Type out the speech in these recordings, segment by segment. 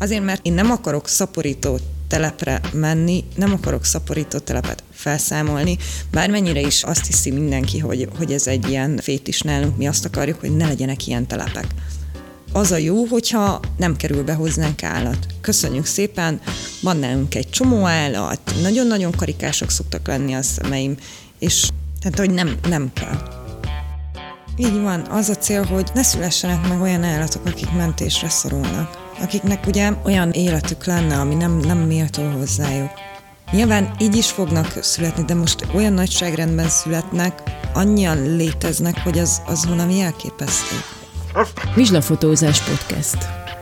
Azért, mert én nem akarok szaporító telepre menni, nem akarok szaporító telepet felszámolni, bármennyire is azt hiszi mindenki, hogy ez egy ilyen fétis nálunk, mi azt akarjuk, hogy ne legyenek ilyen telepek. Az a jó, hogyha nem kerül be hozzánk állat. Köszönjük szépen, van nálunk egy csomó állat, nagyon-nagyon karikások szoktak lenni a szemeim, és tehát, hogy nem kell. Így van, az a cél, hogy ne szülessenek meg olyan állatok, akik mentésre szorulnak. Akiknek ugye olyan életük lenne, ami nem méltó hozzájuk. Nyilván így is fognak születni, de most olyan nagyságrendben születnek, annyian léteznek, hogy az valami elképesztő. Vizslafotózás podcast.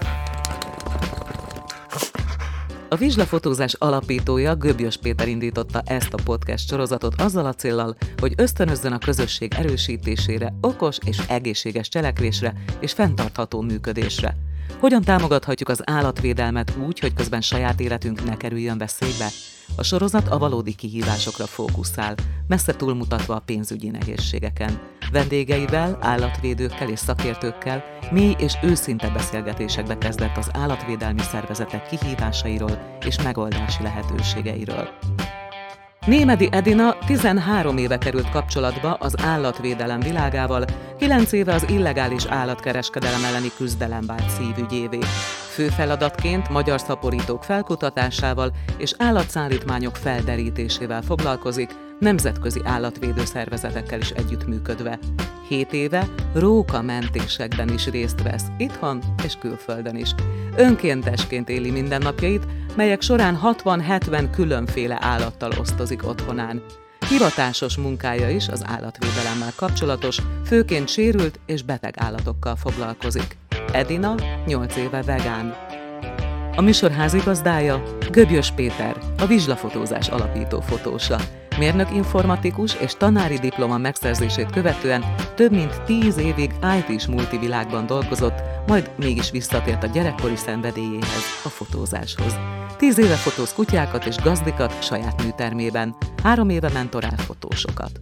A Vizslafotózás alapítója, Göbjös Péter indította ezt a podcast sorozatot azzal a céllal, hogy ösztönözzön a közösség erősítésére, okos és egészséges cselekvésre és fenntartható működésre. Hogyan támogathatjuk az állatvédelmet úgy, hogy közben saját életünk ne kerüljön veszélybe? A sorozat a valódi kihívásokra fókuszál, messze túlmutatva a pénzügyi nehézségeken. Vendégeivel, állatvédőkkel és szakértőkkel mély és őszinte beszélgetésekbe kezdett az állatvédelmi szervezetek kihívásairól és megoldási lehetőségeiről. Némedy Edina 13 éve került kapcsolatba az állatvédelem világával, 9 éve az illegális állatkereskedelem elleni küzdelem vált szívügyévé. Fő feladatként magyar szaporítók felkutatásával és állatszállítmányok felderítésével foglalkozik, nemzetközi állatvédő szervezetekkel is együttműködve. 7 éve rókamentésekben is részt vesz, itthon és külföldön is. Önkéntesként éli mindennapjait, melyek során 60-70 különféle állattal osztozik otthonán. Hivatásos munkája is az állatvédelemmel kapcsolatos, főként sérült és beteg állatokkal foglalkozik. Edina 8 éve vegán. A műsor házigazdája Göbjös Péter, a Vizslafotózás alapító fotósa. Mérnök informatikus és tanári diploma megszerzését követően több mint 10 évig IT-s multivilágban dolgozott, majd mégis visszatért a gyerekkori szenvedélyéhez, a fotózáshoz. 10 éve fotóz kutyákat és gazdikat saját műtermében, 3 éve mentorál fotósokat.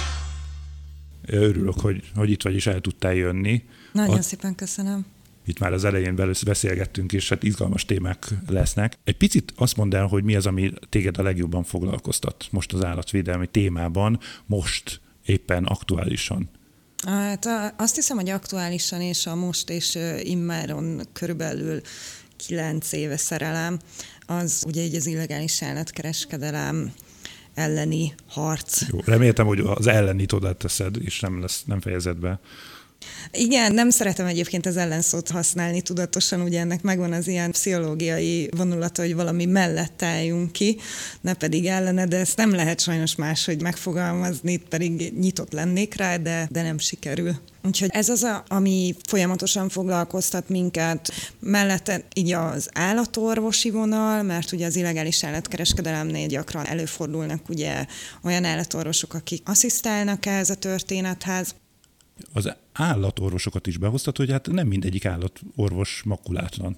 Örülök, hogy itt vagy és el tudtál jönni. Nagyon szépen köszönöm. Itt már az elején beszélgettünk, és hát izgalmas témák lesznek. Egy picit azt mondd el, hogy mi az, ami téged a legjobban foglalkoztat most az állatvédelmi témában, most éppen aktuálisan. Hát azt hiszem, hogy aktuálisan és a most és immáron körülbelül 9 éve szerelem, az ugye így az illegális állatkereskedelem elleni harc. Jó, reméltem, hogy az ellenit oda teszed, és nem fejezed be. Igen, nem szeretem egyébként az ellenszót használni tudatosan, ugye ennek megvan az ilyen pszichológiai vonulata, hogy valami mellett álljunk ki, ne pedig ellene, de ezt nem lehet sajnos máshogy megfogalmazni, pedig nyitott lennék rá, de nem sikerül. Úgyhogy ez az, ami folyamatosan foglalkoztat minket, mellette így az állatorvosi vonal, mert ugye az illegális állatkereskedelemnél gyakran előfordulnak ugye olyan állatorvosok, akik asszisztálnak ehhez a történethez. Az állatorvosokat is behoztad, hogy hát nem mindegyik állatorvos makulátlan.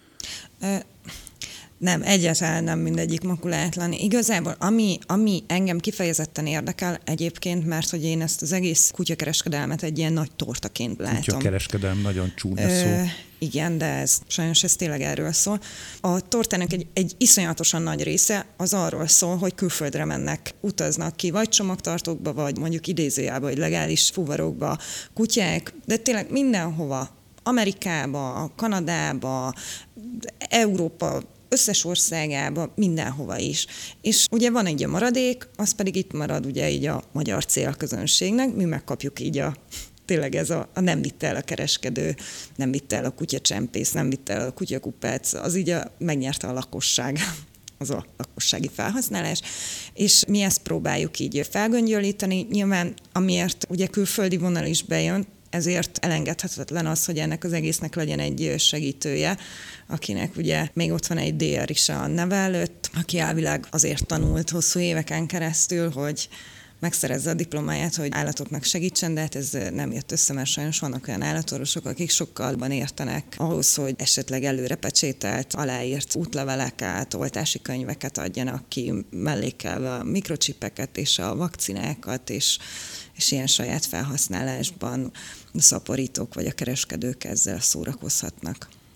Nem, egyáltalán nem mindegyik makulátlan. Igazából ami engem kifejezetten érdekel egyébként, mert hogy én ezt az egész kutyakereskedelmet egy ilyen nagy tortaként látom. Kutyakereskedelem nagyon csúnya szó. Igen, de sajnos ez tényleg erről szól. A tortának egy iszonyatosan nagy része az arról szól, hogy külföldre mennek, utaznak ki, vagy csomagtartókba, vagy mondjuk idézőjelben, vagy legális fuvarokba kutyák, de tényleg mindenhova, Amerikába, Kanadába, Európa, összes országába, mindenhova is. És ugye van egy a maradék, az pedig itt marad ugye így a magyar célközönségnek, mi megkapjuk így tényleg ez a nem vitte el a kereskedő, nem vitte el a kutyacsempész, nem vitte el a kutyakupác, az így megnyerte a lakosság, az a lakossági felhasználás, és mi ezt próbáljuk így felgöngyölíteni, nyilván amiért ugye külföldi vonal is bejön, ezért elengedhetetlen az, hogy ennek az egésznek legyen egy segítője, akinek ugye még ott van egy DR is a neve előtt, aki elvileg azért tanult hosszú éveken keresztül, hogy megszerezze a diplomáját, hogy állatoknak segítsen, de hát ez nem jött össze, mert sajnos vannak olyan állatorvosok, akik sokkal jobban értenek ahhoz, hogy esetleg előre pecsételt, aláírt útleveleket, oltási könyveket adjanak ki, mellékelve a mikrocsipeket és a vakcinákat, és ilyen saját felhasználásban a szaporítók vagy a kereskedők ezzel szórakozhatnak.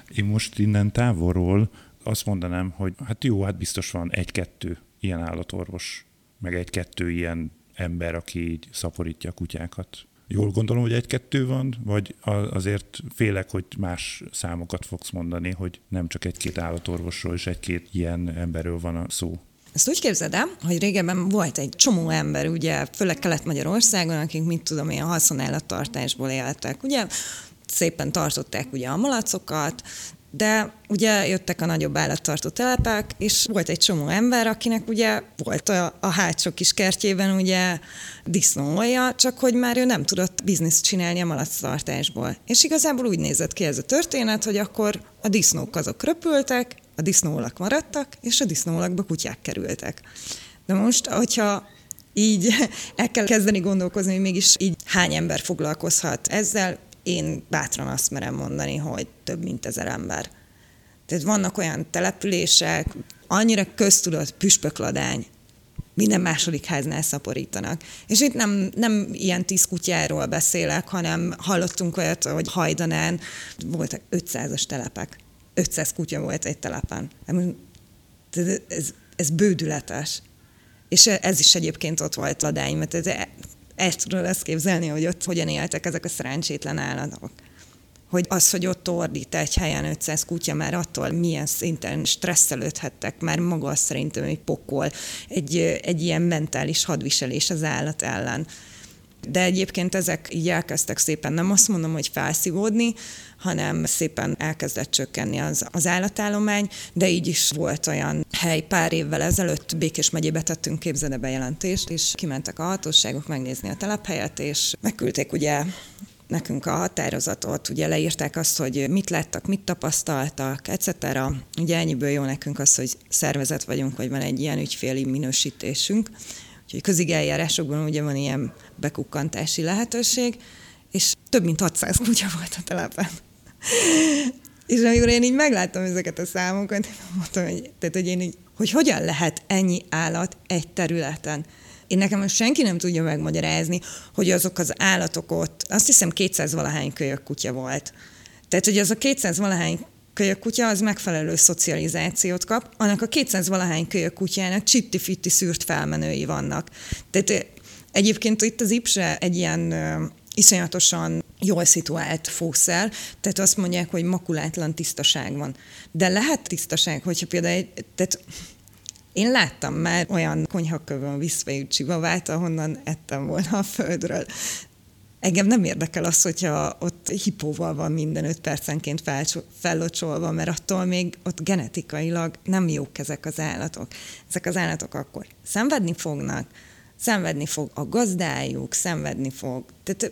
Én most innen távolról azt mondanám, hogy hát jó, hát biztos van egy-kettő ilyen állatorvos, meg egy-kettő ilyen ember, aki így szaporítja a kutyákat. Jól gondolom, hogy egy-kettő van, vagy azért félek, hogy más számokat fogsz mondani, hogy nem csak egy-két állatorvosról és egy-két ilyen emberről van a szó. Ezt úgy képzeld el, hogy régebben volt egy csomó ember, ugye, főleg Kelet-Magyarországon, akik, mit tudom én, a haszonállattartásból éltek, ugye, szépen tartották ugye a malacokat, de ugye jöttek a nagyobb állattartó telepek, és volt egy csomó ember, akinek ugye volt a hátsó kis kertjében ugye disznóolja, csak hogy már ő nem tudott bizniszt csinálni a malactartásból. És igazából úgy nézett ki ez a történet, hogy akkor a disznók azok röpültek, a disznóolak maradtak, és a disznóolakba kutyák kerültek. De most, hogyha így el kell kezdeni gondolkozni, hogy mégis így hány ember foglalkozhat ezzel, én bátran azt merem mondani, hogy több mint 1000 ember. Tehát vannak olyan települések, annyira köztudott, püspökladány, minden második háznál szaporítanak. És itt nem ilyen 10 kutyáról beszélek, hanem hallottunk olyat, hogy Hajdanán voltak 500-as telepek. 500 kutya volt egy telepen. Ez bődületes. És ez is egyébként ott volt ladány, mert el tudod ezt képzelni, hogy ott hogyan éltek ezek a szerencsétlen állatok. Hogy az, hogy ott ordít egy helyen 500 kutya, már attól milyen szinten stresszelődhettek, már maga az szerintem egy pokol, egy ilyen mentális hadviselés az állat ellen. De egyébként ezek így elkezdtek szépen, nem azt mondom, hogy felszívódni, hanem szépen elkezdett csökkenni az állatállomány, de így is volt olyan hely pár évvel ezelőtt, Békés megyébe tettünk képzelde bejelentést, és kimentek a hatóságok megnézni a telephelyet, és megküldték ugye nekünk a határozatot, ugye leírták azt, hogy mit láttak, mit tapasztaltak, etc. Ugye ennyiből jó nekünk az, hogy szervezet vagyunk, hogy van egy ilyen ügyféli minősítésünk, úgyhogy közigeljárásokban ugye van ilyen bekukkantási lehetőség, és több mint 600 kutya volt a telepen. És amikor én így megláttam ezeket a számokat, mondtam, hogy hogyan lehet ennyi állat egy területen. Én nekem most senki nem tudja megmagyarázni, hogy azok az állatok ott, azt hiszem 200-valahány kölyök kutya volt. Tehát, hogy az a 200-valahány kölyök kutya az megfelelő szocializációt kap, annak a 200-valahány kölyök kutyának csitti-fitti szűrt felmenői vannak. Tehát egyébként itt az IPSE egy ilyen iszonyatosan jól szituált fószer, tehát azt mondják, hogy makulátlan tisztaság van. De lehet tisztaság, hogyha például tehát én láttam már olyan konyhakövön viszfejű csivavát, ahonnan ettem volna a földről. Engem nem érdekel az, hogyha ott hipóval van minden 5 percenként fellocsolva, mert attól még ott genetikailag nem jók ezek az állatok. Ezek az állatok akkor szenvedni fognak, szenvedni fog a gazdájuk, szenvedni fog. Tehát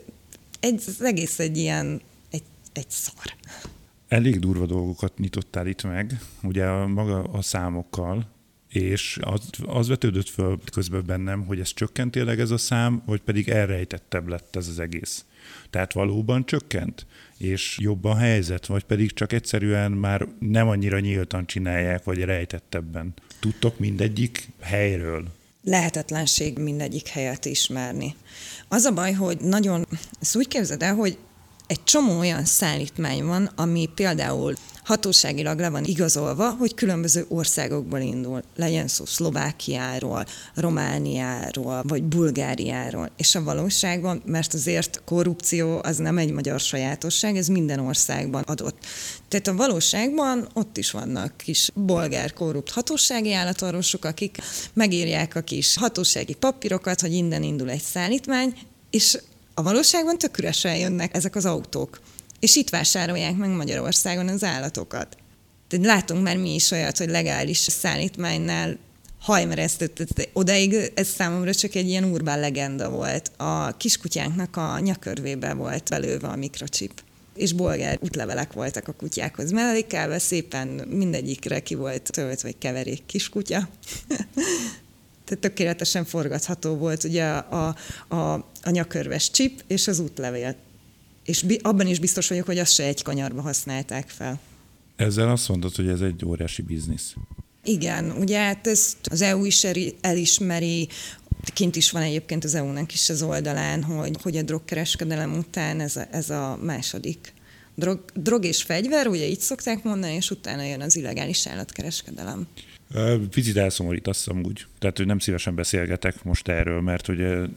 az egész egy ilyen, egy szar. Elég durva dolgokat nyitottál itt meg, ugye maga a számokkal, és az vetődött föl közben bennem, hogy ez csökkent tényleg ez a szám, vagy pedig elrejtettebb lett ez az egész. Tehát valóban csökkent, és jobb a helyzet, vagy pedig csak egyszerűen már nem annyira nyíltan csinálják, vagy rejtettebben. Tudtok mindegyik helyről? Lehetetlenség mindegyik helyet ismerni. Az a baj, hogy ezt úgy képzeld el, hogy egy csomó olyan szállítmány van, ami például hatóságilag le van igazolva, hogy különböző országokból indul. Legyen szó Szlovákiáról, Romániáról, vagy Bulgáriáról. És a valóságban, mert azért korrupció az nem egy magyar sajátosság, ez minden országban adott. Tehát a valóságban ott is vannak kis bolgár korrupt hatósági állatorvosok, akik megírják a kis hatósági papírokat, hogy innen indul egy szállítmány, és a valóságban tök üresen jönnek ezek az autók. És itt vásárolják meg Magyarországon az állatokat. Tehát látunk már mi is olyat, hogy legális szállítmánynál hajmeresztett. Odaig ez számomra csak egy ilyen urbán legenda volt. A kiskutyánknak a nyakörvébe volt belőve a mikrochip. És bolgár útlevelek voltak a kutyákhoz mellékelve, szépen mindegyikre ki volt töltve, vagy keverék kiskutya. Tehát tökéletesen forgatható volt ugye a nyakörves chip és az útlevél. És abban is biztos vagyok, hogy azt se egy kanyarba használták fel. Ezzel azt mondod, hogy ez egy óriási biznisz. Igen, ugye hát ezt az EU is elismeri, kint is van egyébként az EU-nak is az oldalán, hogy a drogkereskedelem után ez a második drog és fegyver, ugye így szokták mondani, és utána jön az illegális állatkereskedelem. Picit elszomorítasz amúgy. Tehát, hogy nem szívesen beszélgetek most erről, mert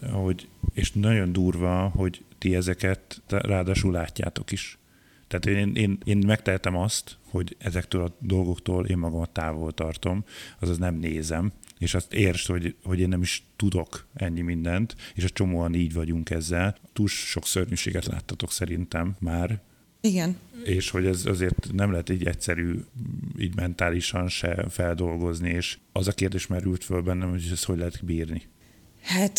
és nagyon durva, hogy ti ezeket ráadásul látjátok is. Tehát én megtehetem azt, hogy ezektől a dolgoktól én magamat távol tartom, azaz nem nézem, és azt értsd, hogy én nem is tudok ennyi mindent, és a csomóan így vagyunk ezzel. Túl sok szörnyűséget láttatok szerintem már. Igen. És hogy ez azért nem lehet így egyszerű, így mentálisan se feldolgozni, és az a kérdés merült föl bennem, hogy ezt hogy lehet bírni. Hát,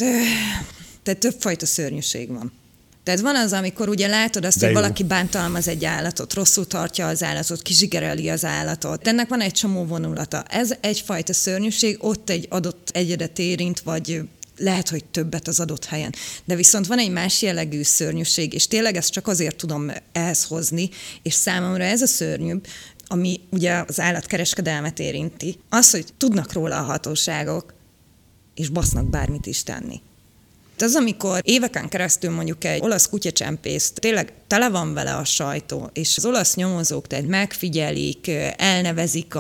tehát többfajta szörnyűség van. Tehát van az, amikor ugye látod azt, hogy valaki bántalmaz egy állatot, rosszul tartja az állatot, kizsigereli az állatot. Ennek van egy csomó vonulata. Ez egyfajta szörnyűség, ott egy adott egyedet érint, vagy lehet, hogy többet az adott helyen. De viszont van egy más jellegű szörnyűség, és tényleg ezt csak azért tudom ehhez hozni, és számomra ez a szörnyűbb, ami ugye az állatkereskedelmet érinti, az, hogy tudnak róla a hatóságok, és basznak bármit is tenni. Az, amikor éveken keresztül mondjuk egy olasz kutyacsempészt, tényleg tele van vele a sajtó, és az olasz nyomozók tehát megfigyelik, elnevezik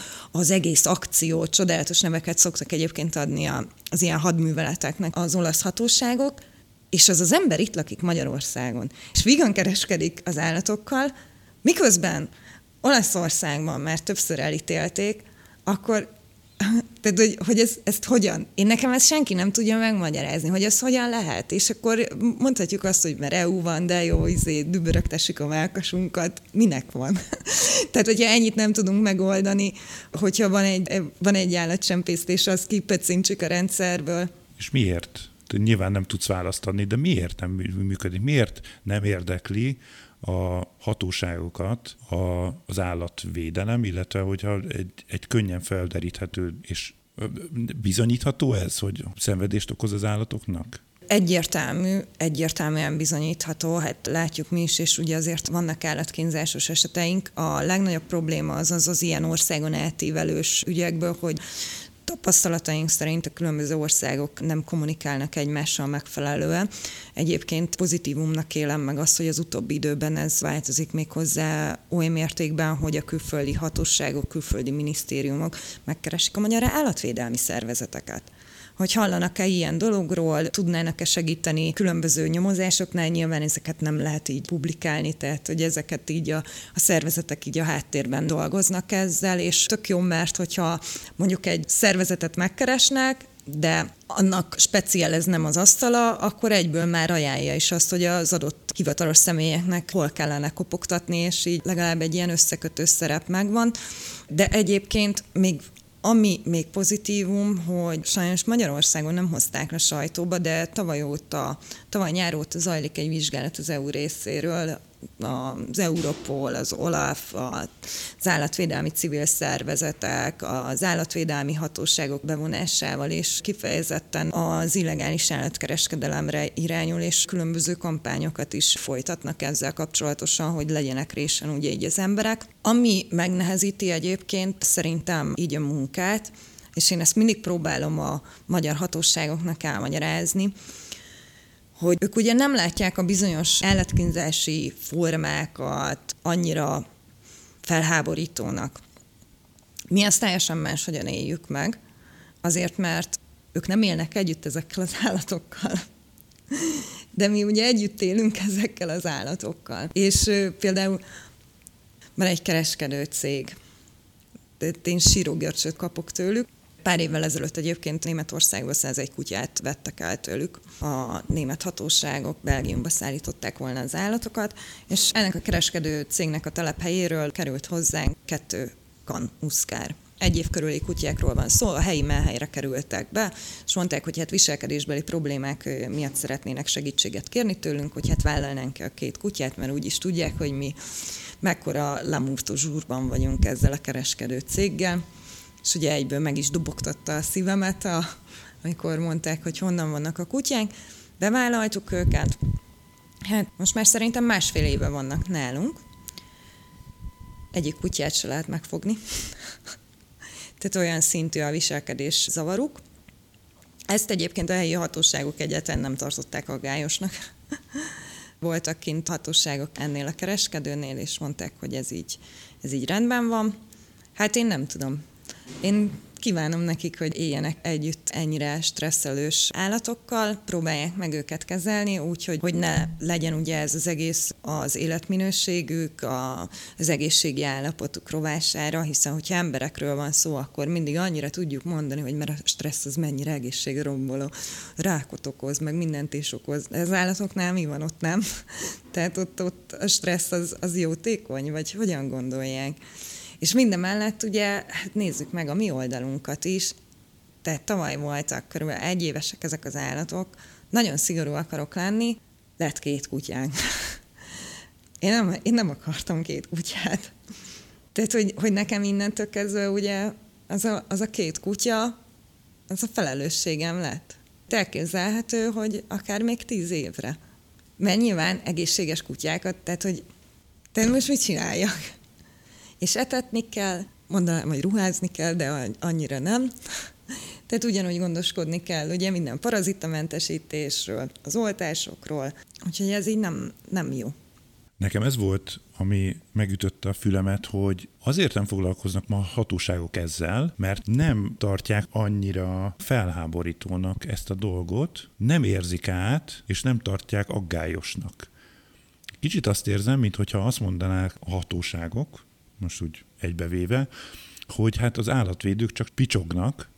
az egész akciót, csodálatos neveket szoktak egyébként adni az ilyen hadműveleteknek az olasz hatóságok, és az ember itt lakik Magyarországon, és vígan kereskedik az állatokkal, miközben Olaszországban már többször elítélték, akkor tehát, hogy ezt hogyan? Nekem ezt senki nem tudja megmagyarázni, hogy ez hogyan lehet. És akkor mondhatjuk azt, hogy mert EU van, de jó, dübörögtessük a mellkasunkat. Minek van? Tehát, hogyha ennyit nem tudunk megoldani, hogyha van egy állatcsempésztés, az kipecintsük a rendszerből. És miért? Nyilván nem tudsz választ adni, de miért nem működik? Miért nem érdekli a hatóságokat az állatvédelem, illetve hogyha egy könnyen felderíthető és bizonyítható ez, hogy szenvedést okoz az állatoknak? Egyértelműen bizonyítható, hát látjuk mi is, és ugye azért vannak állatkínzásos eseteink. A legnagyobb probléma az ilyen országon átívelős ügyekből, hogy tapasztalataink szerint a különböző országok nem kommunikálnak egymással megfelelően. Egyébként pozitívumnak élem meg azt, hogy az utóbbi időben ez változik még hozzá oly mértékben, hogy a külföldi hatóságok, külföldi minisztériumok megkeresik a magyar állatvédelmi szervezeteket. Hogy hallanak-e ilyen dologról, tudnának-e segíteni különböző nyomozásoknál, nyilván ezeket nem lehet így publikálni, tehát hogy ezeket így a szervezetek így a háttérben dolgoznak ezzel, és tök jó, mert hogyha mondjuk egy szervezetet megkeresnek, de annak speciál ez nem az asztala, akkor egyből már ajánlja is azt, hogy az adott hivatalos személyeknek hol kellene kopogtatni, és így legalább egy ilyen összekötő szerep megvan. De egyébként ami még pozitívum, hogy sajnos Magyarországon nem hozták le sajtóba, de tavaly nyár óta zajlik egy vizsgálat az EU részéről, az Europol, az OLAF, az állatvédelmi civil szervezetek, az állatvédelmi hatóságok bevonásával, és kifejezetten az illegális állatkereskedelemre irányul, és különböző kampányokat is folytatnak ezzel kapcsolatosan, hogy legyenek résen ugye így az emberek. Ami megnehezíti egyébként szerintem így a munkát, és én ezt mindig próbálom a magyar hatóságoknak elmagyarázni, hogy ők ugye nem látják a bizonyos állatkínzási formákat annyira felháborítónak. Mi ezt teljesen máshogyan éljük meg, azért, mert ők nem élnek együtt ezekkel az állatokkal. De mi ugye együtt élünk ezekkel az állatokkal. És például van egy kereskedő cég, én sírógörcsöt kapok tőlük. Pár évvel ezelőtt egyébként Németországba 101 kutyát vettek el tőlük. A német hatóságok Belgiumba szállították volna az állatokat, és ennek a kereskedő cégnek a telephelyéről került hozzánk 2 kan uszkár. 1 év körüli kutyákról van szó, a helyi mellhelyre kerültek be, és mondták, hogy hát viselkedésbeli problémák miatt szeretnének segítséget kérni tőlünk, hogy hát vállalnánk a 2 kutyát, mert úgy is tudják, hogy mi mekkora l'amour toujours-ban vagyunk ezzel a kereskedő céggel. És ugye egyből meg is dobogtatta a szívemet, amikor mondták, hogy honnan vannak a kutyánk. Bevállaltuk őket. Hát most már szerintem 1,5 éve vannak nálunk. Egyik kutyát se lehet megfogni. Tehát olyan szintű a viselkedés zavaruk. Ezt egyébként a helyi hatóságok egyáltalán nem tartották aggályosnak. Voltak kint hatóságok ennél a kereskedőnél, és mondták, hogy ez így rendben van. Hát én nem tudom. Én kívánom nekik, hogy éljenek együtt ennyire stresszelős állatokkal, próbálják meg őket kezelni, úgyhogy hogy ne legyen ugye ez az egész az életminőségük, az egészségi állapotuk rovására, hiszen hogyha emberekről van szó, akkor mindig annyira tudjuk mondani, hogy mert a stressz az mennyire egészségromboló, rákot okoz, meg mindent is okoz. Ez állatoknál mi van, ott nem? Tehát ott a stressz az jótékony, vagy hogyan gondolják? És mindemellett ugye, hát nézzük meg a mi oldalunkat is, tehát tavaly voltak körülbelül 1 évesek ezek az állatok, nagyon szigorú akarok lenni, lett 2 kutyánk. Én nem akartam 2 kutyát. Tehát, hogy nekem innentől kezdve ugye az a 2 kutya, az a felelősségem lett. Elképzelhető, hogy akár még 10 évre. Mert nyilván egészséges kutyákat, tehát hogy most mit csináljak? És etetni kell, mondanám, hogy ruházni kell, de annyira nem. Tehát ugyanúgy gondoskodni kell, ugye minden parazitamentesítésről, az oltásokról, úgyhogy ez így nem jó. Nekem ez volt, ami megütötte a fülemet, hogy azért nem foglalkoznak ma hatóságok ezzel, mert nem tartják annyira felháborítónak ezt a dolgot, nem érzik át, és nem tartják aggályosnak. Kicsit azt érzem, mintha azt mondanák a hatóságok, most úgy egybevéve, hogy hát az állatvédők csak picsognak,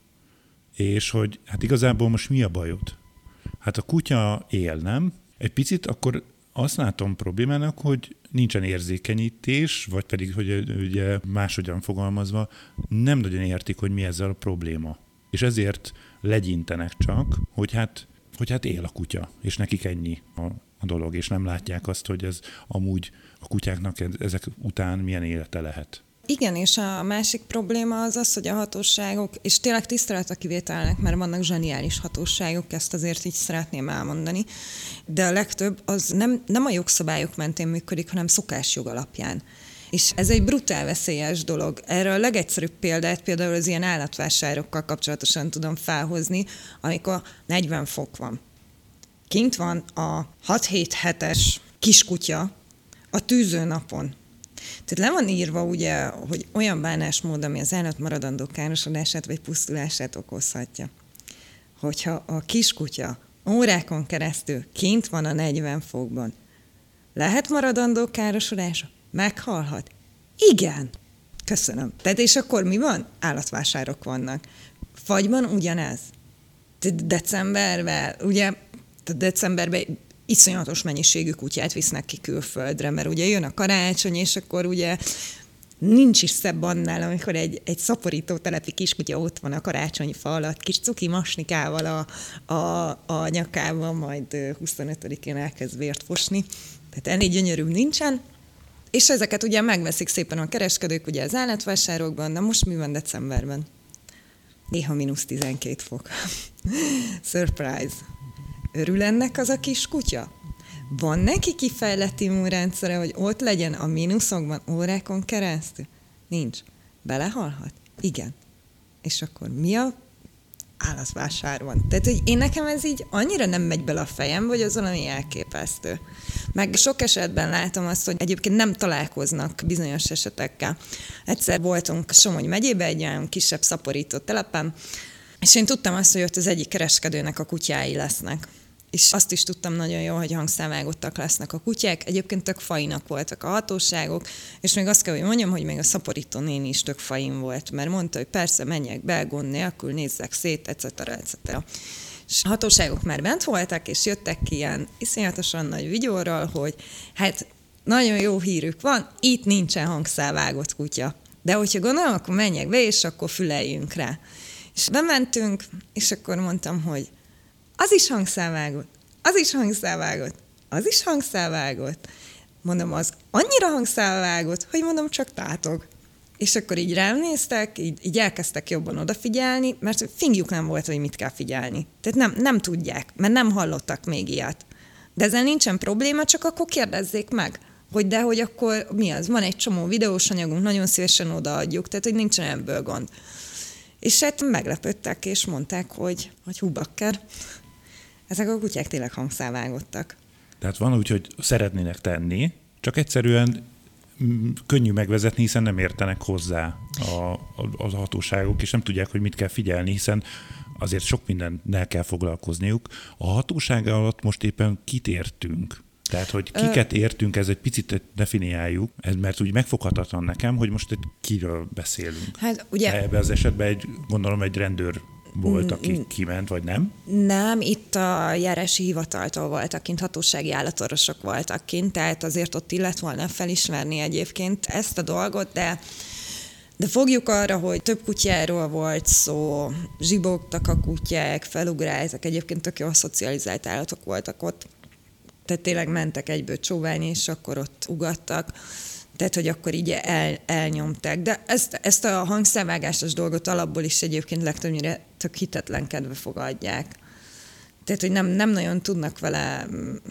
és hogy hát igazából most mi a bajod? Hát a kutya él, nem? Egy picit akkor azt látom problémának, hogy nincsen érzékenyítés, vagy pedig, hogy ugye máshogyan fogalmazva, nem nagyon értik, hogy mi ezzel a probléma. És ezért legyintenek csak, hogy hát él a kutya, és nekik ennyi a dolog, és nem látják azt, hogy ez amúgy a kutyáknak ezek után milyen élete lehet. Igen, és a másik probléma az, hogy a hatóságok, és tényleg tisztelet a kivételnek, mert vannak zseniális hatóságok, ezt azért így szeretném elmondani, de a legtöbb az nem a jogszabályok mentén működik, hanem szokásjog alapján. És ez egy brutál veszélyes dolog. Erre a legegyszerűbb példát például az ilyen állatvásárokkal kapcsolatosan tudom felhozni, amikor 40 fok van. Kint van a 6-7 hetes kiskutya a tűzőnapon. Tehát le van írva ugye, hogy olyan bánásmód, ami az állat maradandó károsodását vagy pusztulását okozhatja. Hogyha a kiskutya órákon keresztül kint van a 40 fokban, lehet maradandó károsodása? Meghalhat? Igen. Köszönöm. Tehát és akkor mi van? Állatvásárok vannak. Fagyban ugyanez. Decemberben iszonyatos mennyiségű kutyát visznek ki külföldre, mert ugye jön a karácsony, és akkor ugye nincs is szebb annál, amikor egy szaporító telepi kiskutya ott van a karácsonyi fa alatt, kis cuki masnikával a nyakában, majd 25-én elkezd vért fosni. Tehát ennél gyönyörűbb nincsen. És ezeket ugye megveszik szépen a kereskedők ugye az állatvásárokban, de most mi van decemberben? Néha -12 fok. Surprise! Örül ennek az a kis kutya? Van neki kifejlett immunrendszere, hogy ott legyen a mínuszokban órákon keresztül? Nincs. Belehalhat? Igen. És akkor mi a állatvásár van? Tehát, hogy én nekem ez így annyira nem megy bele a fejembe, hogy az valami elképesztő. Meg sok esetben látom azt, hogy egyébként nem találkoznak bizonyos esetekkel. Egyszer voltunk Somogy megyében egy olyan kisebb szaporító telepen, és én tudtam azt, hogy ott az egyik kereskedőnek a kutyái lesznek. És azt is tudtam nagyon jól, hogy hangszámvágottak lesznek a kutyák. Egyébként tök fainak voltak a hatóságok, és még azt kell, hogy mondjam, hogy még a szaporító néni is tök fain volt, mert mondta, hogy persze menjek be, gond nélkül, nézzek szét, etc. És a hatóságok már bent voltak, és jöttek ki ilyen iszonyatosan nagy vigyorral, hogy hát nagyon jó hírük van, itt nincsen hangszálvágott kutya. De hogyha gondolom, akkor menjek be, és akkor füleljünk rá. És bementünk, és akkor mondtam, hogy az is hangszálvágott, az is hangszálvágott, az is hangszálvágott. Mondom, az annyira hangszálvágott, hogy mondom, csak tátog. És akkor így rám néztek, így elkezdtek jobban odafigyelni, mert fingjuk nem volt, hogy mit kell figyelni. Tehát nem tudják, mert nem hallottak még ilyet. De ezzel nincsen probléma, csak akkor kérdezzék meg, hogy akkor mi az? Van egy csomó videós anyagunk, nagyon szívesen odaadjuk, tehát hogy nincsen ebből gond. És hát meglepődtek, és mondták, hogy hú bakker, ezek a kutyák tényleg hangszálvágottak. Tehát van úgy, hogy szeretnének tenni, csak egyszerűen könnyű megvezetni, hiszen nem értenek hozzá a hatóságok, és nem tudják, hogy mit kell figyelni, hiszen azért sok mindennel kell foglalkozniuk. A hatóság alatt most éppen kit értünk? Tehát, hogy kiket értünk, ez egy picit definiáljuk, mert úgy megfoghatatlan nekem, hogy most kiről beszélünk. Hát ugye... Ebben az esetben gondolom egy rendőr volt, aki kiment, vagy nem? Nem, itt a járási hivataltól voltak kint, hatósági állatorvosok voltak kint, tehát azért ott illett volna felismerni egyébként ezt a dolgot, de fogjuk arra, hogy több kutyáról volt szó, zsibogtak a kutyák, felugráltak, egyébként tök jól szocializált állatok voltak ott, tehát tényleg mentek egyből csóválni, és akkor ott ugattak, tehát hogy akkor így elnyomták. De ezt a hangszervágásos dolgot alapból is egyébként legtöbbnyire tök hitetlenkedve fogadják. Tehát, hogy nem nagyon tudnak vele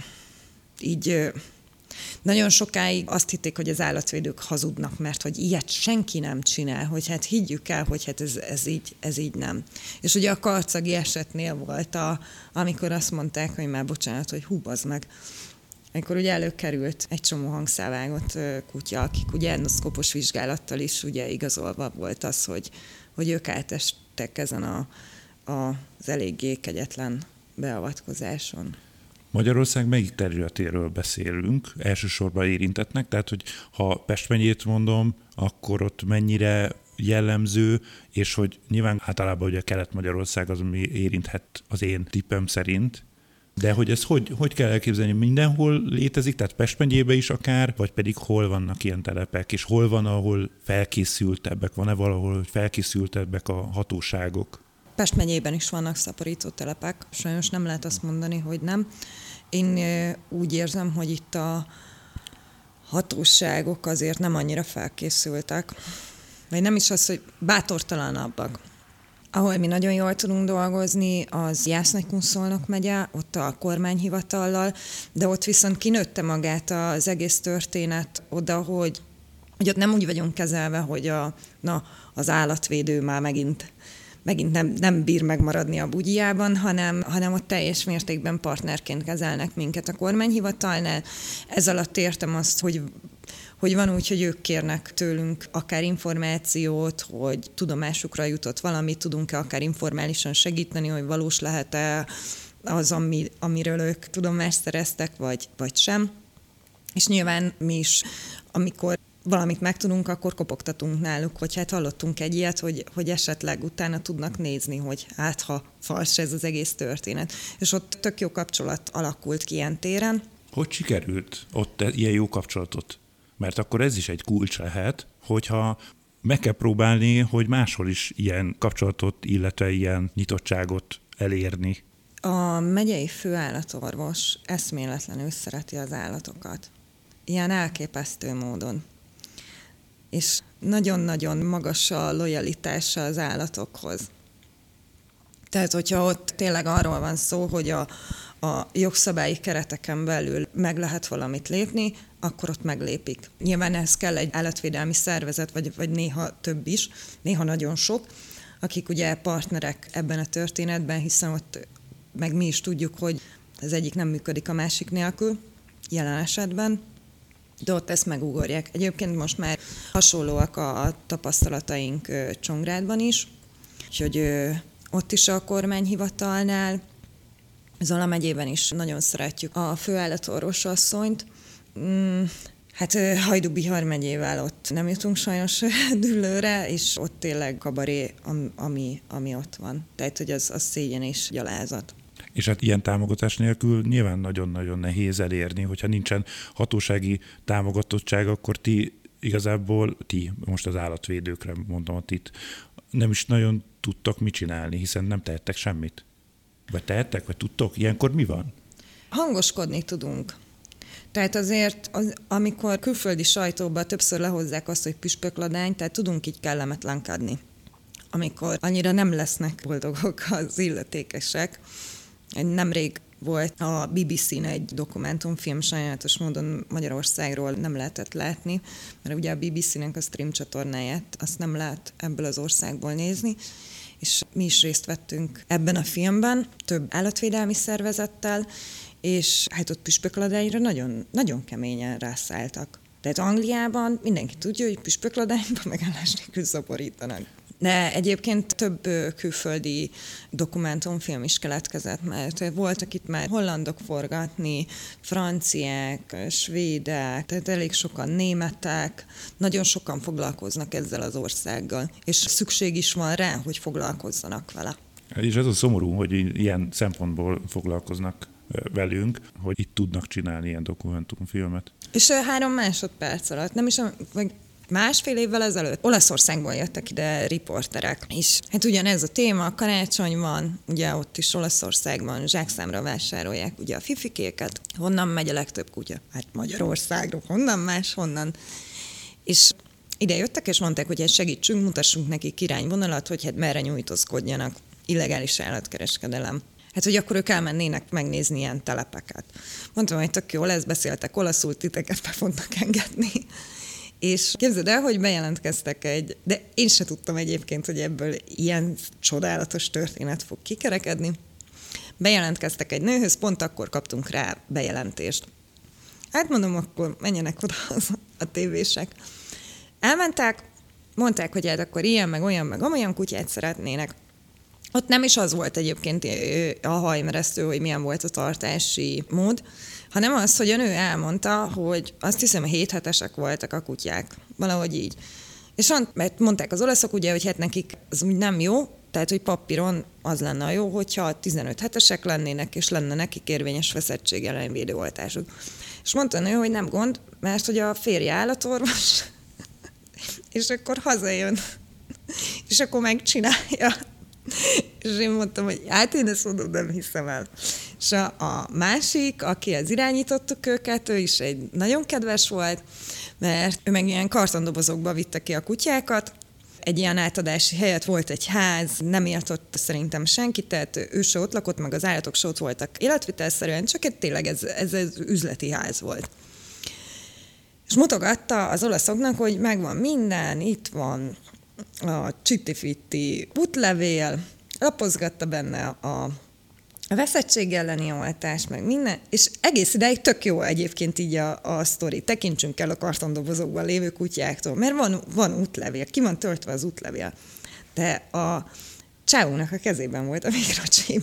így... Nagyon sokáig azt hitték, hogy az állatvédők hazudnak, mert hogy ilyet senki nem csinál, hogy hát higgyük el, hogy hát ez így nem. És ugye a karcagi esetnél volt, amikor azt mondták, hogy már bocsánat, hogy bazd meg. Amikor ugye előkerült egy csomó hangszálvágott kutya, akik ugye endoszkópos vizsgálattal is ugye igazolva volt az, hogy ők átestek ezen az eléggé kegyetlen beavatkozáson. Magyarország melyik területéről beszélünk, elsősorban érintettnek, tehát hogy ha Pest megyét mondom, akkor ott mennyire jellemző, és hogy nyilván általában ugye Kelet-Magyarország az, ami érinthet az én tippem szerint, de hogy ez hogy kell elképzelni, mindenhol létezik, tehát Pest megyében is akár, vagy pedig hol vannak ilyen telepek, és hol van, ahol felkészültebbek, van-e valahol, hogy felkészültebbek a hatóságok? Pest megyében is vannak szaporító telepek, sajnos nem lehet azt mondani, hogy nem. Én úgy érzem, hogy itt a hatóságok azért nem annyira felkészültek, vagy nem is az, hogy bátortalanabbak. Ahol mi nagyon jól tudunk dolgozni, az Jász-Nagykun-Szolnok megye, ott a kormányhivatallal, de ott viszont kinőtte magát az egész történet oda, hogy ott nem úgy vagyunk kezelve, hogy az állatvédő már megint nem bír megmaradni a bugyjában, hanem ott teljes mértékben partnerként kezelnek minket a kormányhivatalnál. Ez alatt értem azt, hogy van úgy, hogy ők kérnek tőlünk akár információt, hogy tudomásukra jutott valamit, tudunk-e akár informálisan segíteni, hogy valós lehet-e az, amiről ők tudomást szereztek, vagy sem. És nyilván mi is, amikor valamit megtudunk, akkor kopogtatunk náluk, hogy hát hallottunk egy ilyet, hogy esetleg utána tudnak nézni, hogy hát ha fals ez az egész történet. És ott tök jó kapcsolat alakult ki ilyen téren. Hogy sikerült ott ilyen jó kapcsolatot? Mert akkor ez is egy kulcs lehet, hogyha meg kell próbálni, hogy máshol is ilyen kapcsolatot, illetve ilyen nyitottságot elérni. A megyei főállatorvos eszméletlenül szereti az állatokat. Ilyen elképesztő módon. És nagyon-nagyon magas a lojalitása az állatokhoz. Tehát, hogyha ott tényleg arról van szó, hogy a jogszabályi kereteken belül meg lehet valamit lépni, akkor ott meglépik. Nyilván ehhez kell egy állatvédelmi szervezet, vagy néha több is, néha nagyon sok, akik ugye partnerek ebben a történetben, hiszen ott meg mi is tudjuk, hogy az egyik nem működik a másik nélkül, jelen esetben, de ott ezt megugorják. Egyébként most már hasonlóak a tapasztalataink Csongrádban is, úgyhogy ott is a kormányhivatalnál, Zala megyében is nagyon szeretjük a főállatorvos asszonyt. Hát Hajdú-Bihar megyével ott nem jutunk sajnos dűlőre, és ott tényleg kabaré, ami ott van. Tehát, hogy az szégyen és gyalázat. És hát ilyen támogatás nélkül nyilván nagyon-nagyon nehéz elérni, hogyha nincsen hatósági támogatottság, akkor igazából most az állatvédőkre mondom a tit, nem is nagyon tudtak mit csinálni, hiszen nem tehettek semmit. Vagy tehettek, vagy tudtok? Ilyenkor mi van? Hangoskodni tudunk. Tehát azért, amikor külföldi sajtóban többször lehozzák azt, hogy püspökladány, tehát tudunk így kellemetlenkedni. Amikor annyira nem lesznek boldogok az illetékesek. Nemrég volt a BBC-n egy dokumentumfilm, sajnálatos módon Magyarországról nem lehetett látni, mert ugye a BBC-nek a stream csatornáját azt nem lehet ebből az országból nézni, és mi is részt vettünk ebben a filmben, több állatvédelmi szervezettel, és hát ott püspökladányra nagyon, nagyon keményen rászálltak. Tehát Angliában mindenki tudja, hogy püspökladányban megállás nélkül szaporítanak. De egyébként több külföldi dokumentumfilm is keletkezett, mert voltak itt már hollandok forgatni, franciák, svédek, tehát elég sokan németek, nagyon sokan foglalkoznak ezzel az országgal, és szükség is van rá, hogy foglalkozzanak vele. És ez a szomorú, hogy ilyen szempontból foglalkoznak velünk, hogy itt tudnak csinálni ilyen dokumentumfilmet. És 3 másodperc alatt, nem is, vagy másfél évvel ezelőtt Olaszországból jöttek ide riporterek, és hát ugyanez a téma, karácsony van, ugye ott is Olaszországban zsákszámra vásárolják ugye a fifikéket, honnan megy a legtöbb kutya? Hát Magyarországról, honnan. És ide jöttek, és mondták, hogy hát segítsünk, mutassunk nekik irányvonalat, hogy hát merre nyújtózkodjanak, illegális állatkereskedelem. Hát, hogy akkor ők elmennének megnézni ilyen telepeket. Mondtam, hogy tök jó lesz, beszéltek olaszul, titeket be fognak engedni. És képzeld el, hogy bejelentkeztek de én se tudtam egyébként, hogy ebből ilyen csodálatos történet fog kikerekedni. Bejelentkeztek egy nőhöz, pont akkor kaptunk rá bejelentést. Hát mondom, akkor menjenek oda a tévések. Elmentek, mondták, hogy hát akkor ilyen, meg olyan kutyát szeretnének. Ott nem is az volt egyébként a hajmeresztő, hogy milyen volt a tartási mód, hanem az, hogy a nő elmondta, hogy azt hiszem 7 hetesek voltak a kutyák. Valahogy így. És mert mondták az olaszok ugye, hogy hát nekik az úgy nem jó, tehát hogy papíron az lenne a jó, hogyha 15 hetesek lennének, és lenne nekik érvényes veszettség elleni védőoltásuk. És mondta a nő, hogy nem gond, mert hogy a férje állatorvos, és akkor hazajön, és akkor megcsinálja. És én mondtam, hogy hát én ezt mondom, nem hiszem el. És a másik, akihez irányítottuk őket, ő is egy nagyon kedves volt, mert ő meg ilyen kartondobozokba vitte ki a kutyákat. Egy ilyen átadási helyet volt egy ház, nem élt ott szerintem senki, tehát ő se ott lakott, meg az állatok se ott voltak életvitelszerűen, csak tényleg ez üzleti ház volt. És mutogatta az olaszoknak, hogy megvan minden, itt van a csitti-fitti útlevél, lapozgatta benne a veszettség elleni oltás, meg minden, és egész ideig tök jó egyébként így a sztori. Tekintsünk el a kartondobozokban lévő kutyáktól, mert van útlevél, ki van töltve az útlevél. De a csávónak a kezében volt a mikrochip.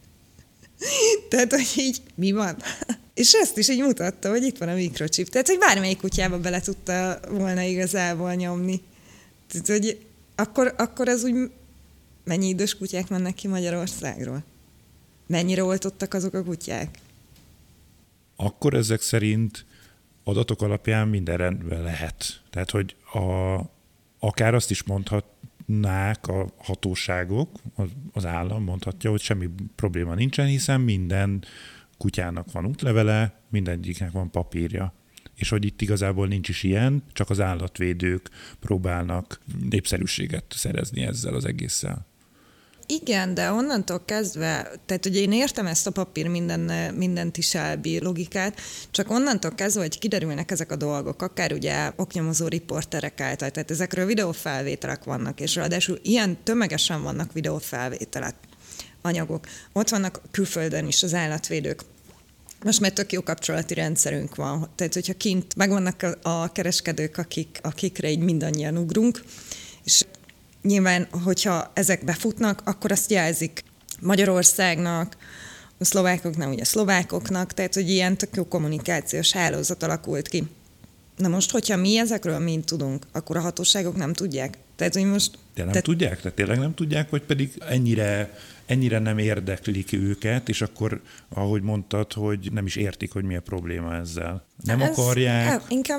Tehát, hogy így mi van? És ezt is így mutatta, hogy itt van a mikrochip. Tehát, hogy bármelyik kutyába bele tudta volna igazából nyomni. Tehát, hogy akkor az úgy mennyi idős kutyák mennek ki Magyarországról? Mennyire oltottak azok a kutyák? Akkor ezek szerint adatok alapján minden rendben lehet. Tehát, hogy akár azt is mondhatnák a hatóságok, az állam mondhatja, hogy semmi probléma nincsen, hiszen minden kutyának van útlevele, mindegyiknek van papírja. És hogy itt igazából nincs is ilyen, csak az állatvédők próbálnak népszerűséget szerezni ezzel az egésszel. Igen, de onnantól kezdve, tehát hogy én értem ezt a papír mindent is elbír logikát, csak onnantól kezdve, hogy kiderülnek ezek a dolgok, akár ugye oknyomozó riporterek által, tehát ezekről videófelvételek vannak, és ráadásul ilyen tömegesen vannak videófelvételek, anyagok. Ott vannak külföldön is az állatvédők. Most már tök jó kapcsolati rendszerünk van, tehát hogyha kint megvannak a kereskedők, akikre így mindannyian ugrunk, és nyilván, hogyha ezek befutnak, akkor azt jelzik Magyarországnak, a szlovákoknak, ugye a szlovákoknak, tehát hogy ilyen tök jó kommunikációs hálózat alakult ki. Na most, hogyha mi ezekről mind tudunk, akkor a hatóságok nem tudják. Tehát, hogy most... De nem tudják? Tehát tényleg nem tudják, vagy pedig ennyire nem érdeklik őket, és akkor, ahogy mondtad, hogy nem is értik, hogy mi a probléma ezzel. Nem akarják? Inkább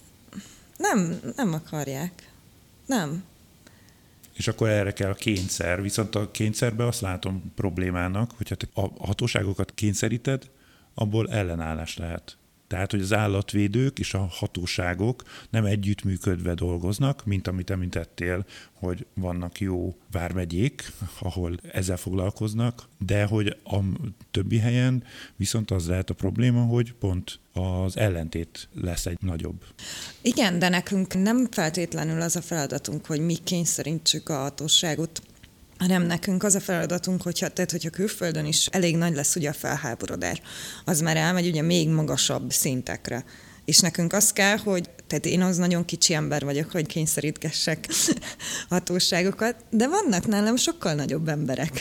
nem akarják. Nem. És akkor erre kell a kényszer. Viszont a kényszerben azt látom problémának, hogyha te a hatóságokat kényszeríted, abból ellenállás lehet. Tehát, hogy az állatvédők és a hatóságok nem együttműködve dolgoznak, mint amit említettél, hogy vannak jó vármegyék, ahol ezzel foglalkoznak, de hogy a többi helyen viszont az lehet a probléma, hogy pont az ellentét lesz egy nagyobb. Igen, de nekünk nem feltétlenül az a feladatunk, hogy mi kényszerítsük a hatóságot hanem nekünk az a feladatunk, hogyha külföldön is elég nagy lesz ugye a felháborodás, az már elmegy ugye még magasabb szintekre. És nekünk az kell, hogy, tehát én az nagyon kicsi ember vagyok, hogy kényszerítgessek hatóságokat, de vannak nálam sokkal nagyobb emberek.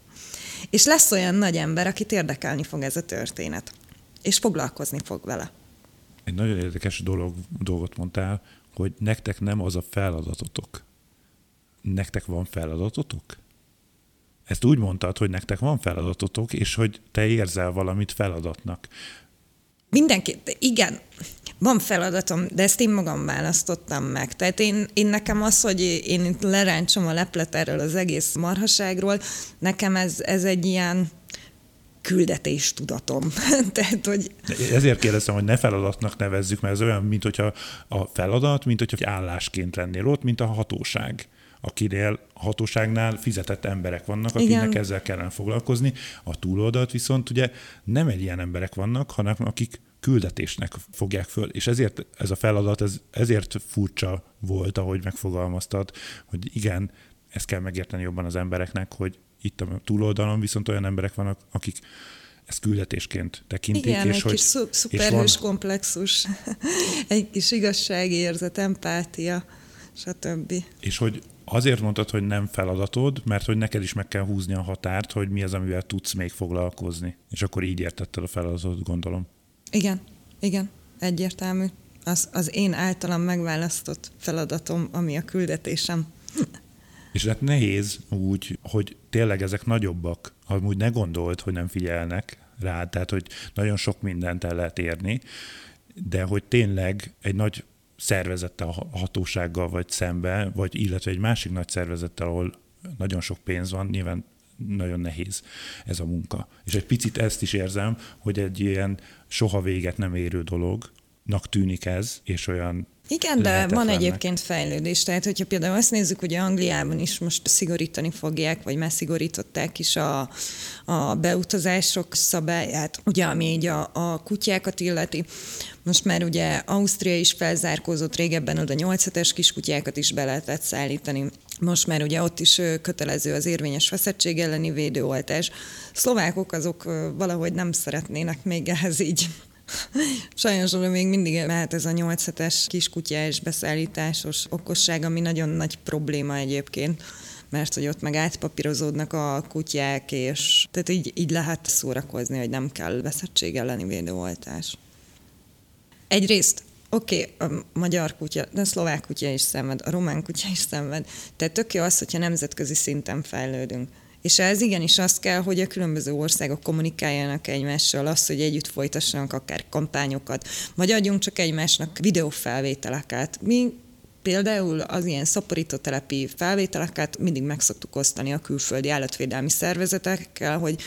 És lesz olyan nagy ember, akit érdekelni fog ez a történet, és foglalkozni fog vele. Egy nagyon érdekes dolgot mondtál, hogy nektek nem az a feladatotok. Nektek van feladatotok? Ezt úgy mondtad, hogy nektek van feladatotok, és hogy te érzel valamit feladatnak. Mindenki, igen, van feladatom, de ezt én magam választottam meg. Tehát én nekem az, hogy én itt leráncsom a leplet erről az egész marhaságról, nekem ez egy ilyen küldetéstudatom. Tehát, hogy... Ezért kérdeztem, hogy ne feladatnak nevezzük, mert ez olyan, mint hogyha a feladat, mint hogyha állásként lennél ott, mint a hatóság, akinél a hatóságnál fizetett emberek vannak, akiknek igen, ezzel kellene foglalkozni. A túloldalt viszont ugye nem egy ilyen emberek vannak, hanem akik küldetésnek fogják föl, és ezért ez a feladat, ezért furcsa volt, ahogy megfogalmaztad, hogy igen, ezt kell megérteni jobban az embereknek, hogy itt a túloldalon viszont olyan emberek vannak, akik ezt küldetésként tekintik. Igen, és egy hogy, kis szuperhős komplexus, egy kis igazságérzet, empátia, stb. És hogy azért mondtad, hogy nem feladatod, mert hogy neked is meg kell húzni a határt, hogy mi az, amivel tudsz még foglalkozni. És akkor így értetted a feladatot, gondolom. Igen, egyértelmű. Az én általam megválasztott feladatom, ami a küldetésem. És hát nehéz úgy, hogy tényleg ezek nagyobbak, amúgy ne gondold, hogy nem figyelnek rá, tehát hogy nagyon sok mindent el lehet érni, de hogy tényleg egy nagy szervezettel, a hatósággal vagy szembe, vagy illetve egy másik nagy szervezettel, ahol nagyon sok pénz van, nyilván nagyon nehéz ez a munka. És egy picit ezt is érzem, hogy egy ilyen soha véget nem érő dolognak tűnik ez, és olyan igen, de van egyébként fejlődés. Tehát, hogyha például azt nézzük, hogy Angliában is most szigorítani fogják, vagy már szigorították is a beutazások szabályát, ugye, ami így a kutyákat illeti. Most már ugye Ausztria is felzárkózott, régebben oda 8 hetes kiskutyákat is be lehetett szállítani. Most már ugye ott is kötelező az érvényes veszettség elleni védőoltás. Szlovákok azok valahogy nem szeretnének még ehhez így. Sajnos még mindig lehet ez a 8 hetes kiskutyás beszállításos okosság, ami nagyon nagy probléma egyébként, mert hogy ott meg átpapírozódnak a kutyák, és tehát így lehet szórakozni, hogy nem kell veszettség elleni védőoltás. Egyrészt oké, a magyar kutya, de a szlovák kutya is szenved, a román kutya is szenved, tehát tök jó az, hogyha nemzetközi szinten fejlődünk. És ez igenis azt kell, hogy a különböző országok kommunikáljanak egymással, azt, hogy együtt folytassanak akár kampányokat, vagy adjunk csak egymásnak videófelvételeket. Mi például az ilyen szaporítótelepi felvételeket mindig meg szoktuk osztani a külföldi állatvédelmi szervezetekkel, hogy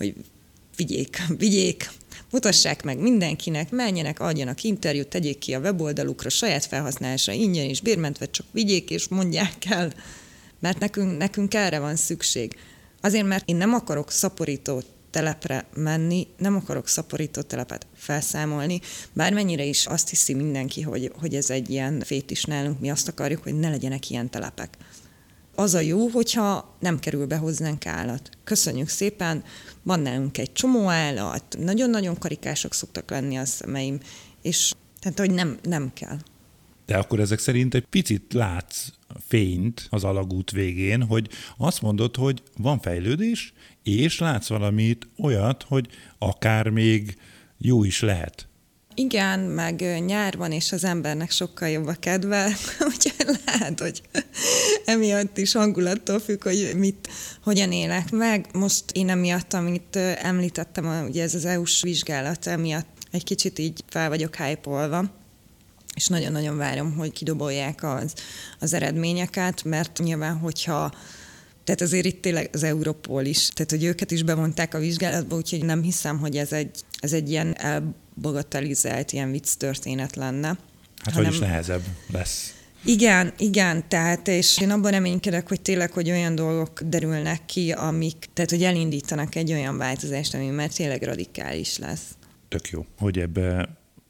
vigyék, mutassák meg mindenkinek, menjenek, adjanak interjút, tegyék ki a weboldalukra, saját felhasználásra ingyen és bérmentve, csak vigyék és mondják el, mert nekünk erre van szükség. Azért, mert én nem akarok szaporító telepre menni, nem akarok szaporító telepet felszámolni, bármennyire is azt hiszi mindenki, hogy ez egy ilyen fétis nálunk, mi azt akarjuk, hogy ne legyenek ilyen telepek. Az a jó, hogyha nem kerül be hozzánk állat. Köszönjük szépen, van nálunk egy csomó állat, nagyon-nagyon karikások szoktak lenni a szemeim, és tehát, hogy nem kell. De akkor ezek szerint egy picit látsz fényt az alagút végén, hogy azt mondod, hogy van fejlődés, és látsz valamit olyat, hogy akár még jó is lehet. Igen, meg nyár van, és az embernek sokkal jobb a kedve, úgyhogy lehet, hogy emiatt is hangulattól függ, hogy hogyan élek meg. Most én emiatt, amit említettem, ugye ez az EU-s vizsgálat, emiatt egy kicsit így fel vagyok hype-olva, és nagyon-nagyon várom, hogy kidobolják az eredményeket, mert nyilván, tehát azért itt tényleg az Europol is, tehát hogy őket is bevonták a vizsgálatba, úgyhogy nem hiszem, hogy ez egy ilyen elbagatelizált, ilyen vicc történet lenne. Hát vagyis nehezebb lesz. Igen, tehát és én abban reménykedek, hogy tényleg, hogy olyan dolgok derülnek ki, tehát hogy elindítanak egy olyan változást, ami már tényleg radikális lesz. Tök jó, hogy ebbe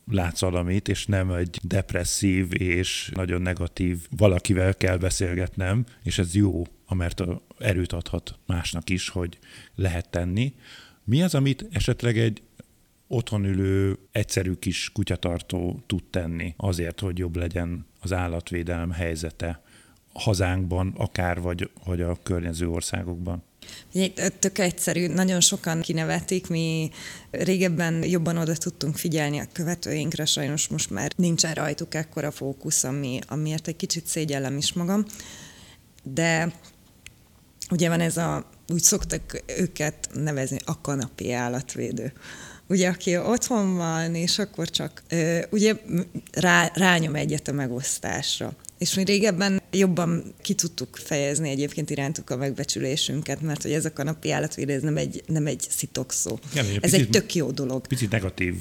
látsz valamit, és nem egy depresszív és nagyon negatív valakivel kell beszélgetnem, és ez jó, mert erőt adhat másnak is, hogy lehet tenni. Mi az, amit esetleg egy otthon ülő, egyszerű kis kutyatartó tud tenni azért, hogy jobb legyen az állatvédelem helyzete hazánkban, akár vagy a környező országokban? Tök egyszerű, nagyon sokan kinevetik, mi régebben jobban oda tudtunk figyelni a követőinkre, sajnos most már nincsen rajtuk ekkora fókusz, amiért egy kicsit szégyellem is magam, de ugye van ez úgy szoktak őket nevezni, a kanapi állatvédő. Ugye, aki otthon van, és akkor csak ugye rányom egyet a megosztásra. És mi régebben jobban ki tudtuk fejezni egyébként irántuk a megbecsülésünket, mert hogy ez a kanapi állatvédő, ez nem egy szitokszó. Ez egy tök jó dolog. Picit negatív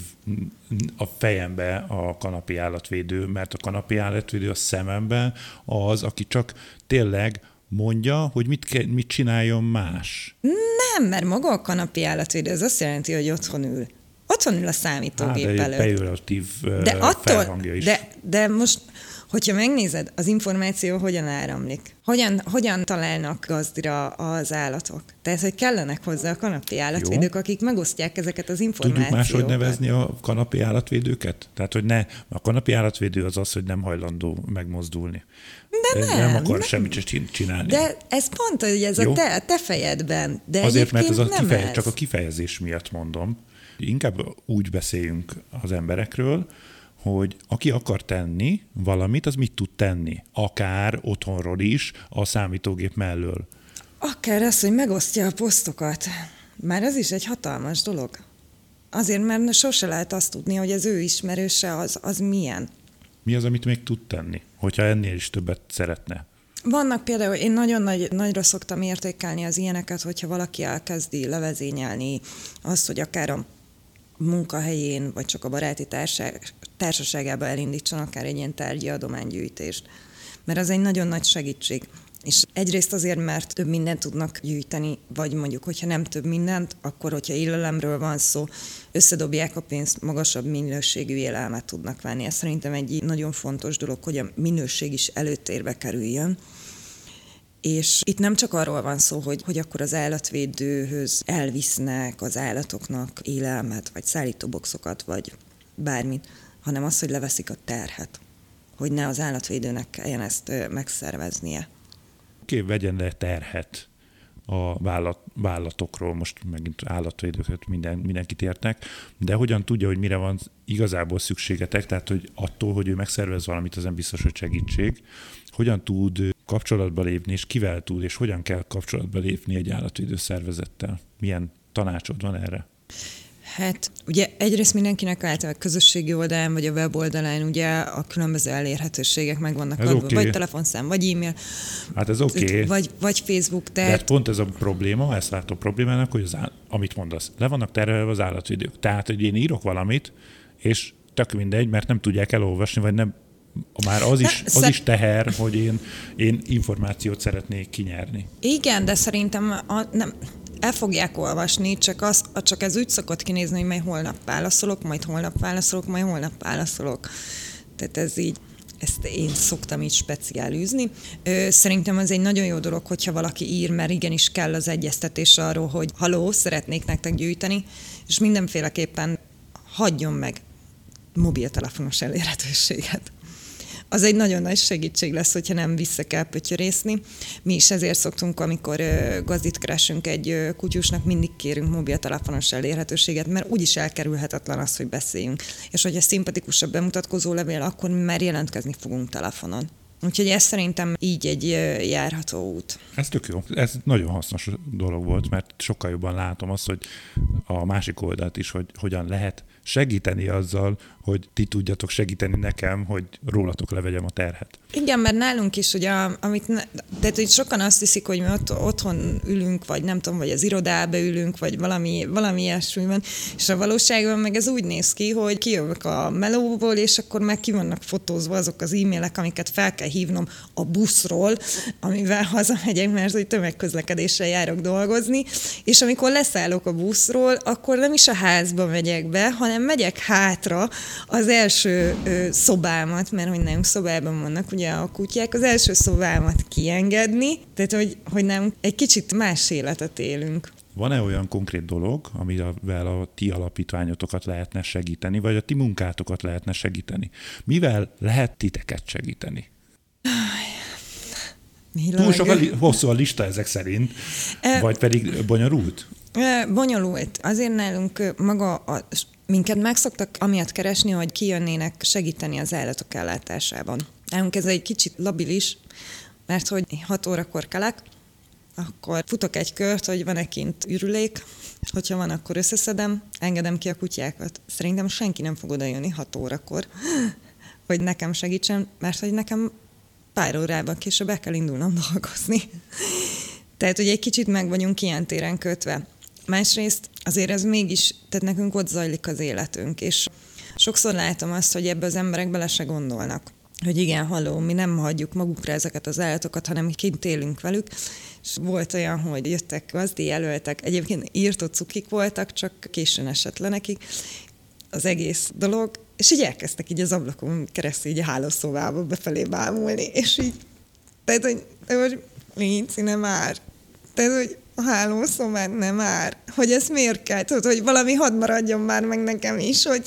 a fejembe a kanapi állatvédő, mert a kanapi állatvédő a szememben az, aki csak tényleg mondja, hogy mit csináljon más. Nem, mert maga a kanapi állatvédő, ez azt jelenti, hogy otthon ül. Otthon ül a számítógép előtt. Pejoratív felhangja is. De most, hogyha megnézed, az információ hogyan áramlik, hogyan találnak gazdira az állatok. Tehát, hogy kellenek hozzá a kanapi állatvédők, akik megosztják ezeket az információkat. Tudjuk máshogy nevezni a kanapi állatvédőket? Tehát, hogy a kanapi állatvédő az, hogy nem hajlandó megmozdulni. De nem akar semmit csinálni. De ez pont, hogy ez a te fejedben. De azért, mert ez csak a kifejezés miatt mondom. Inkább úgy beszéljünk az emberekről, hogy aki akar tenni valamit, az mit tud tenni. Akár otthonról is, a számítógép mellől. Akár az, hogy megosztja a posztokat. Már az is egy hatalmas dolog. Azért, mert sose lehet azt tudni, hogy az ő ismerőse az milyen. Mi az, amit még tud tenni, hogyha ennél is többet szeretne? Vannak például, én nagyon nagyra szoktam értékelni az ilyeneket, hogyha valaki elkezdi levezényelni azt, hogy akár a munkahelyén, vagy csak a baráti társaságában elindítson akár egy ilyen tárgyi adománygyűjtést. Mert az egy nagyon nagy segítség. És egyrészt azért, mert több mindent tudnak gyűjteni, vagy mondjuk, hogyha nem több mindent, akkor, hogyha élelemről van szó, összedobják a pénzt, magasabb minőségű élelmet tudnak venni. Ez szerintem egy nagyon fontos dolog, hogy a minőség is előtérbe kerüljön. És itt nem csak arról van szó, hogy akkor az állatvédőhöz elvisznek az állatoknak élelmet, vagy szállítóboxokat, vagy bármit, hanem az, hogy leveszik a terhet, hogy ne az állatvédőnek kelljen ezt megszerveznie. Vegyen le terhet a vállatokról, most megint állatvédőket mindenkit értek, de hogyan tudja, hogy mire van igazából szükségetek, tehát hogy attól, hogy ő megszervez valamit, az nem biztos, hogy segítség. Hogyan tud kapcsolatba lépni, és kivel tud, és hogyan kell kapcsolatba lépni egy állatvédő szervezettel? Milyen tanácsod van erre? Hát ugye egyrészt mindenkinek általában közösségi oldalán, vagy a weboldalán ugye a különböző elérhetőségek megvannak adva, vagy telefonszám, vagy e-mail, hát ez oké. Vagy Facebook. De pont ez a probléma, ezt látom problémának, hogy amit mondasz, le vannak terhelve az állatvédők. Tehát, hogy én írok valamit, és tök mindegy, mert nem tudják elolvasni, vagy nem, már az is teher, hogy én információt szeretnék kinyerni. Igen, de szerintem nem... El fogják olvasni, csak ez úgy szokott kinézni, hogy majd holnap válaszolok. Tehát ez így, ezt én szoktam így speciálűzni. Szerintem ez egy nagyon jó dolog, hogyha valaki ír, mert igenis kell az egyeztetés arról, hogy haló, szeretnék nektek gyűjteni, és mindenféleképpen hagyjon meg mobiltelefonos elérhetőséget. Az egy nagyon nagy segítség lesz, hogyha nem vissza kell pötyörészni. Mi is ezért szoktunk, amikor gazdit keresünk egy kutyusnak, mindig kérünk mobiltelefonos elérhetőséget, mert úgyis elkerülhetetlen az, hogy beszéljünk. És hogyha szimpatikusabb bemutatkozó levél, akkor mi már jelentkezni fogunk telefonon. Úgyhogy ez szerintem így egy járható út. Ez tök jó. Ez nagyon hasznos dolog volt, mert sokkal jobban látom azt, hogy a másik oldalt is, hogy hogyan lehet segíteni azzal, hogy ti tudjatok segíteni nekem, hogy rólatok levegyem a terhet. Igen, mert nálunk is, ugye, tehát hogy sokan azt hiszik, hogy mi otthon ülünk, vagy nem tudom, vagy az irodába ülünk, vagy valami ilyesmi van, és a valóságban meg ez úgy néz ki, hogy kijövök a melóból, és akkor meg ki vannak fotózva azok az e-mailek, amiket fel kell hívnom a buszról, amivel hazamegyek, mert hogy tömegközlekedéssel járok dolgozni, és amikor leszállok a buszról, akkor nem is a házba megyek be, hanem megyek hátra az első szobámat, mert hogy nálunk szobában vannak ugye a kutyák, az első szobámat kiengedni, tehát hogy nem egy kicsit más életet élünk. Van-e olyan konkrét dolog, amivel a ti alapítványotokat lehetne segíteni, vagy a ti munkátokat lehetne segíteni? Mivel lehet titeket segíteni? Túl hosszú a lista ezek szerint, vagy pedig bonyolult? Bonyolult. Azért nálunk minket meg szoktak amiatt keresni, hogy kijönnének segíteni az állatok ellátásában. Nálunk ez egy kicsit labilis, mert hogy 6 órakor kelek, akkor futok egy kört, hogy van-e kint ürülék, hogyha van, akkor összeszedem, engedem ki a kutyákat. Szerintem senki nem fog oda jönni 6 órakor, hogy nekem segítsen, mert hogy nekem pár órában később el kell indulnom dolgozni. Tehát, hogy egy kicsit meg vagyunk ilyen téren kötve. Másrészt azért ez mégis, tehát nekünk ott zajlik az életünk, és sokszor látom azt, hogy ebbe az emberek bele se gondolnak. Hogy igen, halló, mi nem hagyjuk magukra ezeket az állatokat, hanem kint élünk velük. És volt olyan, hogy jöttek gazdi jelöltek, egyébként írtott cukik voltak, csak későn esett le nekik az egész dolog, és így elkezdtek így az ablakon keresztül így a hálószobába befelé bámulni, és így, tehát, hogy légy, nem már. Tehát, hogy a hálószobát nem már. Hogy ez miért kell? Tudod, hogy valami hadd maradjon már meg nekem is, hogy...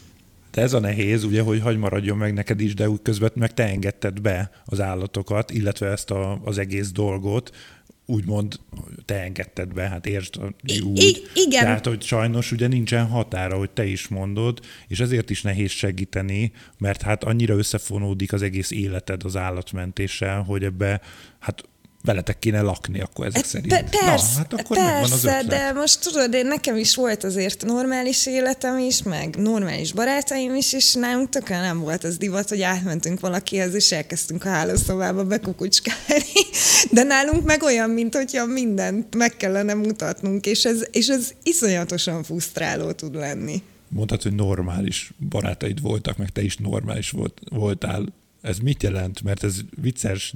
De ez a nehéz, ugye, hogy hagy maradjon meg neked is, de úgy közben meg te engedted be az állatokat, illetve ezt az egész dolgot, úgymond te engedted be, hát értsd úgy. Igen. Tehát, hogy sajnos ugye nincsen határa, hogy te is mondod, és ezért is nehéz segíteni, mert hát annyira összefonódik az egész életed az állatmentéssel, hogy ebbe hát veletek kéne lakni akkor ezek szerint. Persze, hát akkor megvan az ötlet. De most tudod, nekem is volt azért normális életem is, meg normális barátaim is, és nálunk tökön nem volt az divat, hogy átmentünk valakihez, és elkezdtünk a hálószobába bekukucskálni. De nálunk meg olyan, mint hogyha mindent meg kellene mutatnunk, és ez iszonyatosan frusztráló tud lenni. Mondtad, hogy normális barátaid voltak, meg te is normális voltál. Ez mit jelent? Mert ez vicces,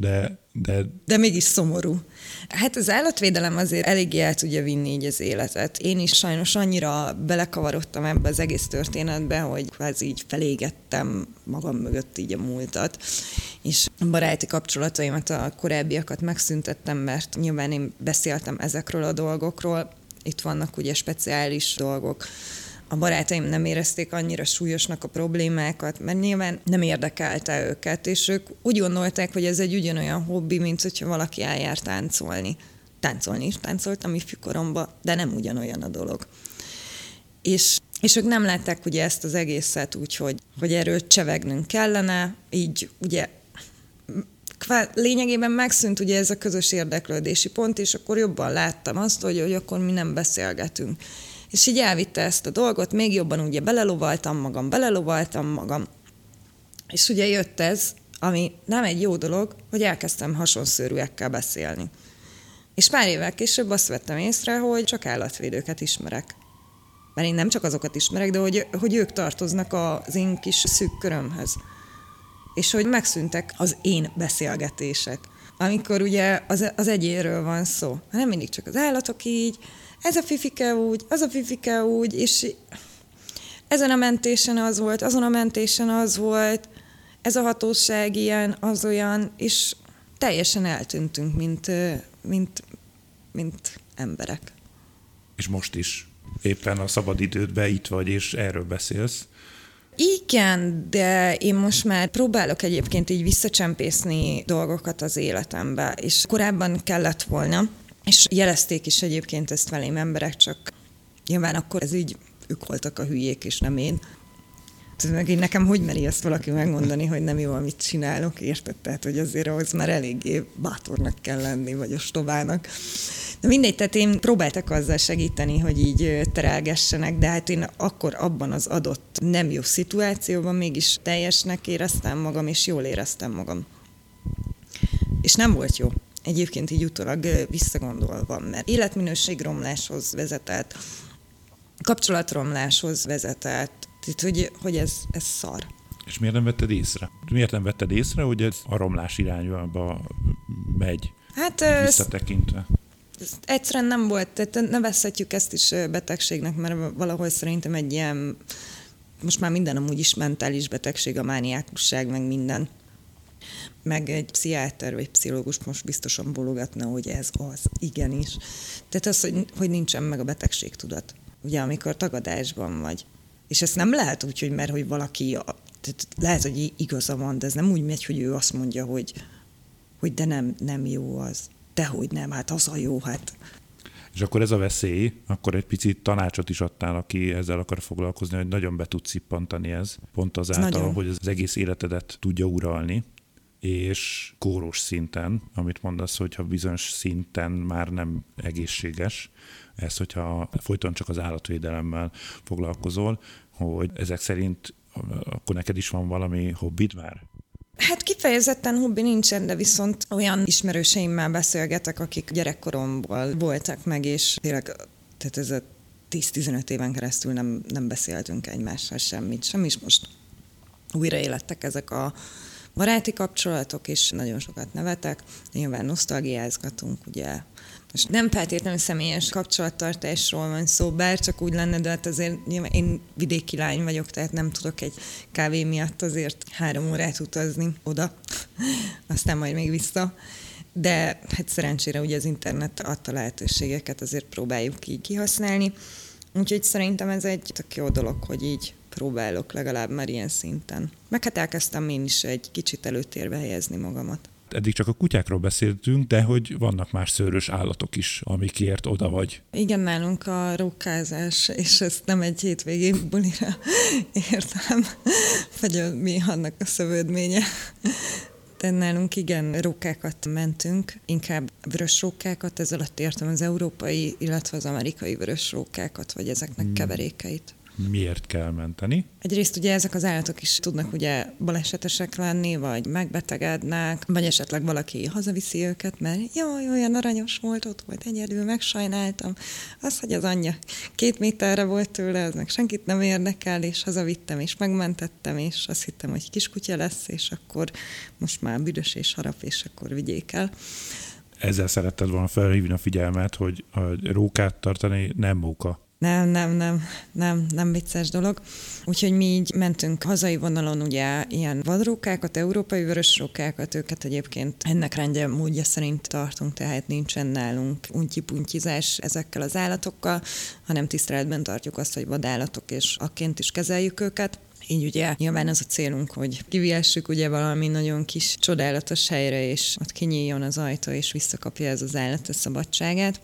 de mégis szomorú. Hát az állatvédelem azért eléggé el tudja vinni így az életet. Én is sajnos annyira belekavarodtam ebbe az egész történetbe, hogy kvázi így felégettem magam mögött így a múltat. És a baráti kapcsolataimat, a korábbiakat megszüntettem, mert nyilván én beszéltem ezekről a dolgokról. Itt vannak ugye speciális dolgok. A barátaim nem érezték annyira súlyosnak a problémákat, mert nyilván nem érdekelte őket, és ők úgy gondolták, hogy ez egy ugyanolyan hobbi, mint hogyha valaki eljár táncolni. Táncolni is táncoltam ifjúkoromban, de nem ugyanolyan a dolog. És ők nem látták ugye ezt az egészet úgy, hogy erről csevegnünk kellene, így ugye lényegében megszűnt ugye ez a közös érdeklődési pont, és akkor jobban láttam azt, hogy akkor mi nem beszélgetünk. És így elvitte ezt a dolgot, még jobban ugye belelovaltam magam. És ugye jött ez, ami nem egy jó dolog, hogy elkezdtem hasonszőrűekkel beszélni. És pár évvel később azt vettem észre, hogy csak állatvédőket ismerek. Mert én nem csak azokat ismerek, de hogy ők tartoznak az én kis szűk körömhöz. És hogy megszűntek az én beszélgetések. Amikor ugye az egyénről van szó. Nem mindig csak az állatok így, ez a fifike úgy, az a fifike úgy, és ezen a mentésen az volt, azon a mentésen az volt, ez a hatóság ilyen, az olyan, és teljesen eltűntünk, mint emberek. És most is éppen a szabadidődben itt vagy, és erről beszélsz. Igen, de én most már próbálok egyébként így visszacsempészni dolgokat az életembe, és korábban kellett volna, és jelezték is egyébként ezt velém emberek, csak nyilván akkor ez így, ők voltak a hülyék, és nem én. Meg én nekem hogy meri ezt valaki megmondani, hogy nem jó, amit csinálok, érted? Tehát, hogy azért ahhoz már eléggé bátornak kell lenni, vagy ostobának. De mindegy, tehát én próbáltak azzal segíteni, hogy így terelgessenek, de hát én akkor abban az adott nem jó szituációban mégis teljesnek éreztem magam, és jól éreztem magam. És nem volt jó. Egyébként így utólag visszagondolva, mert életminőségromláshoz vezetett, kapcsolatromláshoz vezetett, tehát hogy ez szar. És miért nem vetted észre? Miért nem vetted észre, hogy ez a romlás irányába megy, hát visszatekintve? Ez egyszerűen nem volt, tehát nevezhetjük ezt is betegségnek, mert valahol szerintem egy ilyen most már minden amúgy is mentális betegség, a mániákusság, meg minden. Meg egy pszichiáter vagy pszichológus most biztosan bólogatna, hogy ez az, igenis. Tehát az, hogy nincsen meg a betegségtudat. Ugye, amikor tagadásban vagy. És ezt nem lehet úgy, hogy mert hogy valaki, tehát lehet, hogy igaza van, de ez nem úgy megy, hogy ő azt mondja, hogy de nem jó az. Dehogy nem, hát az a jó, hát. És akkor ez a veszély, akkor egy picit tanácsot is adtál, aki ezzel akar foglalkozni, hogy nagyon be tud szippantani ez, pont azáltal, hogy az egész életedet tudja uralni, és kóros szinten, amit mondasz, hogyha bizonyos szinten már nem egészséges, ez, hogyha folyton csak az állatvédelemmel foglalkozol, hogy ezek szerint akkor neked is van valami hobbid már? Hát kifejezetten hobbi nincsen, de viszont olyan ismerőseimmel beszélgetek, akik gyerekkoromból voltak meg, és tényleg, tehát ez a 10-15 éven keresztül nem beszéltünk egymással semmit, és most újra élettek ezek a baráti kapcsolatok, és nagyon sokat nevetek, nyilván nosztalgiázgatunk, ugye. Most nem feltétlenül személyes kapcsolattartásról van szó, bár csak úgy lenne, de hát azért nyilván én vidéki lány vagyok, tehát nem tudok egy kávé miatt azért 3 órát utazni oda, aztán majd még vissza. De hát szerencsére ugye az internet adta lehetőségeket, azért próbáljuk így kihasználni. Úgyhogy szerintem ez egy tök jó dolog, hogy így próbálok legalább már ilyen szinten. Meg hát elkezdtem én is egy kicsit előtérbe helyezni magamat. Eddig csak a kutyákról beszéltünk, de hogy vannak más szőrös állatok is, amikért oda vagy. Igen, nálunk a rókázás, és ezt nem egy hétvégi bulira értem, vagy mi annak a szövődménye. De nálunk igen, rókákat mentünk, inkább vörös rókákat, ez alatt értem az európai, illetve az amerikai vörös rókákat, vagy ezeknek keverékeit. Miért kell menteni? Egyrészt ugye ezek az állatok is tudnak ugye balesetesek lenni, vagy megbetegednek, vagy esetleg valaki hazaviszi őket, mert jaj, olyan aranyos ott volt egyedül, megsajnáltam. Az, hogy az anyja 2 méterre volt tőle, az meg senkit nem érdekel, és hazavittem, és megmentettem, és azt hittem, hogy kiskutya lesz, és akkor most már büdös és harap, és akkor vigyék el. Ezzel szeretted volna felhívni a figyelmet, hogy a rókát tartani nem móka. Nem vicces dolog. Úgyhogy mi így mentünk hazai vonalon, ugye ilyen vadrókákat, európai vörös rókákat, őket egyébként ennek rendje módja szerint tartunk, tehát nincsen nálunk untyi-puntyizás ezekkel az állatokkal, hanem tiszteletben tartjuk azt, hogy vadállatok, és akként is kezeljük őket. Így ugye nyilván az a célunk, hogy kivihessük ugye valami nagyon kis csodálatos helyre, és ott kinyíljon az ajtó, és visszakapja ez az állat a szabadságát.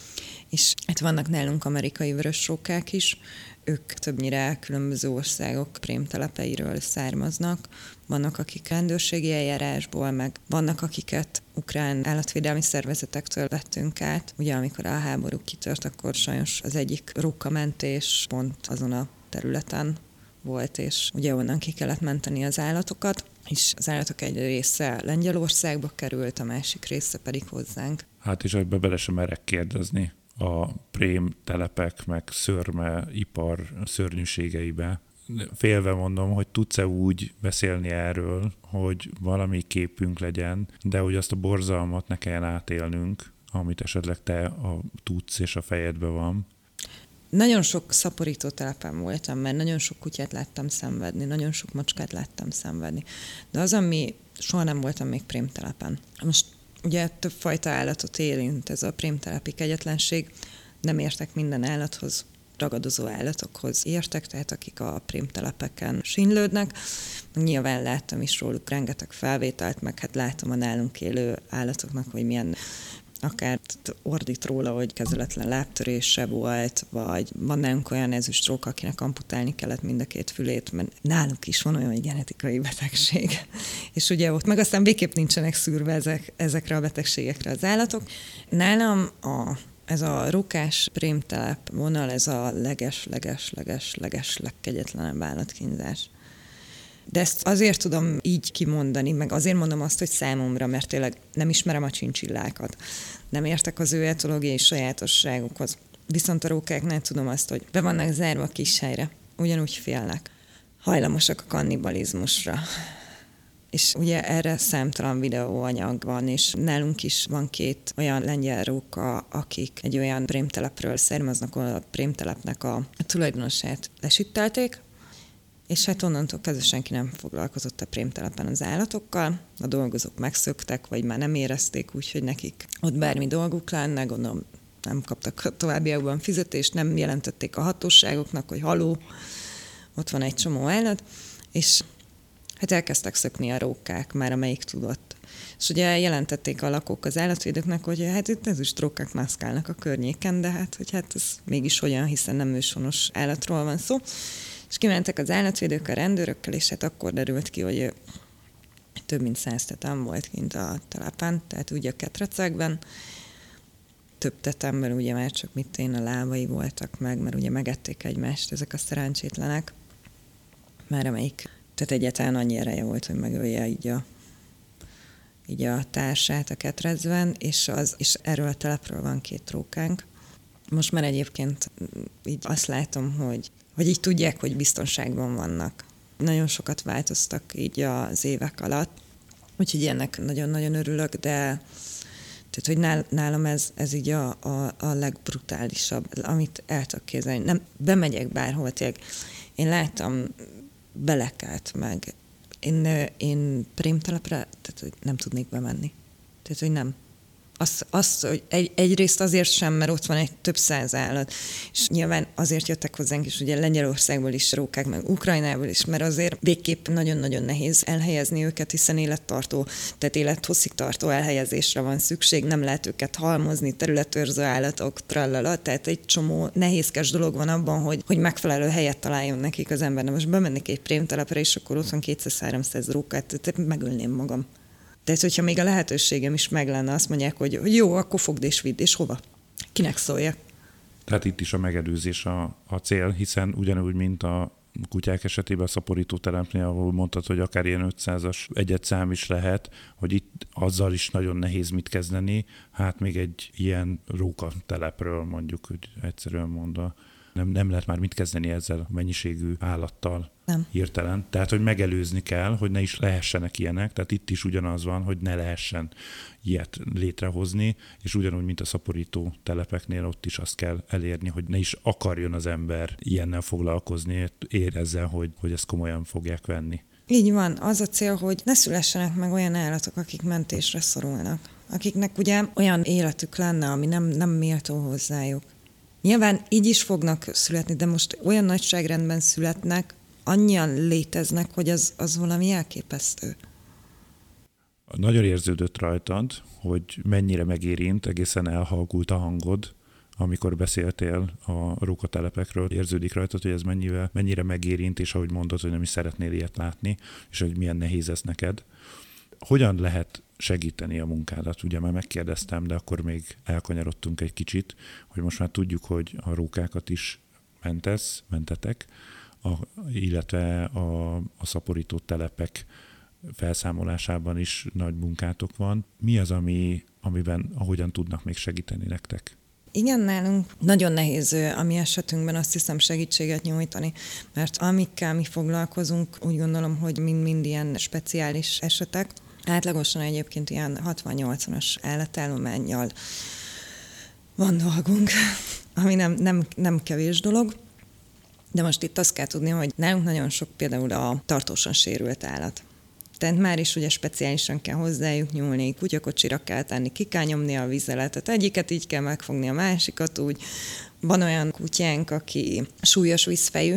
És hát vannak nálunk amerikai vörösrókák is, ők többnyire különböző országok prémtelepeiről származnak. Vannak, akik rendőrségi eljárásból, meg vannak, akiket ukrán állatvédelmi szervezetektől vettünk át. Ugye amikor a háború kitört, akkor sajnos az egyik rókamentés pont azon a területen volt, és ugye onnan ki kellett menteni az állatokat, és az állatok egy része Lengyelországba került, a másik része pedig hozzánk. Hát és ebbe bele sem merek kérdezni a prém telepek, meg szörmeipar szörnyűségeibe. Félve mondom, hogy tudsz-e úgy beszélni erről, hogy valami képünk legyen, de hogy azt a borzalmat ne kelljen átélnünk, amit esetleg te tudsz és a fejedben van. Nagyon sok szaporító telepen voltam, mert nagyon sok kutyát láttam szenvedni, nagyon sok macskát láttam szenvedni. De az, ami soha nem voltam még prémtelepen. Most ugye többfajta állatot érint ez a prémtelepi kegyetlenség, nem értek minden állathoz, ragadozó állatokhoz értek, tehát akik a prémtelepeken sínylődnek. Nyilván láttam is róluk rengeteg felvételt, meg hát látom a nálunk élő állatoknak, hogy milyen akár ordít róla, hogy kezeletlen lábtörése volt, vagy van nálunk olyan ezüstróka, akinek amputálni kellett mind a 2 fülét, mert náluk is van olyan genetikai betegség. És ugye ott meg aztán végképp nincsenek szűrve ezekre a betegségekre az állatok. Nálam ez a rókás prémtelep vonal, ez a leges legkegyetlenebb állatkínzás. De ezt azért tudom így kimondani, meg azért mondom azt, hogy számomra, mert tényleg nem ismerem a csincsillákat. Nem értek az ő etológiai sajátosságukhoz. Viszont a rókáknál tudom azt, hogy be vannak zárva a kis helyre. Ugyanúgy félnek. Hajlamosak a kannibalizmusra. És ugye erre számtalan videóanyag van, és nálunk is van 2 olyan lengyel róka, akik egy olyan prémtelepről származnak, ahol a prémtelepnek a tulajdonosát lesüttelték, És hát onnantól kezdve senki nem foglalkozott a prémtelepen az állatokkal, a dolgozók megszöktek, vagy már nem érezték úgy, hogy nekik ott bármi dolguk lenne, gondolom nem kaptak továbbiakban fizetést, nem jelentették a hatóságoknak, hogy haló, ott van egy csomó állat, és hát elkezdtek szökni a rókák, már amelyik tudott. És ugye jelentették a lakók az állatvédőknek, hogy hát itt ezüstrókák mászkálnak a környéken, de hát, hogy hát ez mégis olyan, hiszen nem őshonos állatról van szó. És kimentek az állatvédők a rendőrökkel, és hát akkor derült ki, hogy több mint 100 tetem volt kint a telepen, tehát ugye a ketrecekben. Több tetemben ugye már csak a lábai voltak meg, mert ugye megették egymást ezek a szerencsétlenek. Már amelyik, tehát egyáltalán annyi ereje volt, hogy megölje így a társát a ketrecben, és erről a telepről van 2 rókánk. Most már egyébként így azt látom, hogy így tudják, hogy biztonságban vannak. Nagyon sokat változtak így az évek alatt, úgyhogy ennek nagyon-nagyon örülök, de tehát, hogy nálam ez így a legbrutálisabb, amit el tudok képzelni. Nem, bemegyek bárhol, tényleg. Én láttam belekát meg. Én prémtelepre, tehát hogy nem tudnék bemenni. Tehát, hogy nem. Azt hogy egyrészt azért sem, mert ott van egy több 100 állat, és nyilván azért jöttek hozzánk is, ugye Lengyelországból is rókák, meg Ukrajnából is, mert azért végképp nagyon-nagyon nehéz elhelyezni őket, hiszen élettartó, tehát élethosszig tartó elhelyezésre van szükség, nem lehet őket halmozni, területőrző állatok, trallala, tehát egy csomó nehézkes dolog van abban, hogy megfelelő helyet találjon nekik az ember. Na most bemennék egy prémtelepre, és akkor ott van 200-300 rókát, tehát megölném magam. Tehát, hogyha még a lehetőségem is meg lenne, azt mondják, hogy jó, akkor fogd és vidd, és hova? Kinek szóljak? Tehát itt is a megelőzés a cél, hiszen ugyanúgy, mint a kutyák esetében a szaporító telepnél, ahol mondtad, hogy akár ilyen 500-as egyedszám is lehet, hogy itt azzal is nagyon nehéz mit kezdeni, hát még egy ilyen róka telepről mondjuk, hogy egyszerűen mondva. Nem lehet már mit kezdeni ezzel a mennyiségű állattal hirtelen. Tehát, hogy megelőzni kell, hogy ne is lehessenek ilyenek. Tehát itt is ugyanaz van, hogy ne lehessen ilyet létrehozni, és ugyanúgy, mint a szaporító telepeknél, ott is azt kell elérni, hogy ne is akarjon az ember ilyennel foglalkozni, érezze, hogy ezt komolyan fogják venni. Így van. Az a cél, hogy ne szülessenek meg olyan állatok, akik mentésre szorulnak. Akiknek ugye olyan életük lenne, ami nem méltó hozzájuk. Nyilván így is fognak születni, de most olyan nagyságrendben születnek, annyian léteznek, hogy az valami elképesztő. Nagyon érződött rajtad, hogy mennyire megérint, egészen elhalkult a hangod, amikor beszéltél a rókatelepekről. Érződik rajtad, hogy ez mennyire megérint, és ahogy mondod, hogy nem is szeretnél ilyet látni, és hogy milyen nehéz ez neked. Hogyan lehet segíteni a munkádat? Ugye már megkérdeztem, de akkor még elkanyarodtunk egy kicsit, hogy most már tudjuk, hogy a rókákat is mentetek, illetve a szaporító telepek felszámolásában is nagy munkátok van. Mi az, amiben ahogyan tudnak még segíteni nektek? Igen, nálunk nagyon nehéz a mi esetünkben azt hiszem segítséget nyújtani, mert amikkel mi foglalkozunk, úgy gondolom, hogy mind ilyen speciális esetek. Átlagosan egyébként ilyen 60-80-as állatállománnyal van dolgunk, ami nem kevés dolog. De most itt azt kell tudni, hogy nálunk nagyon sok például a tartósan sérült állat. Tehát már is ugye speciálisan kell hozzájuk nyúlni, kutyakocsira kell tenni, ki kell nyomni a vizeletet, egyiket így kell megfogni, a másikat úgy. Van olyan kutyánk, aki súlyos vízfejű,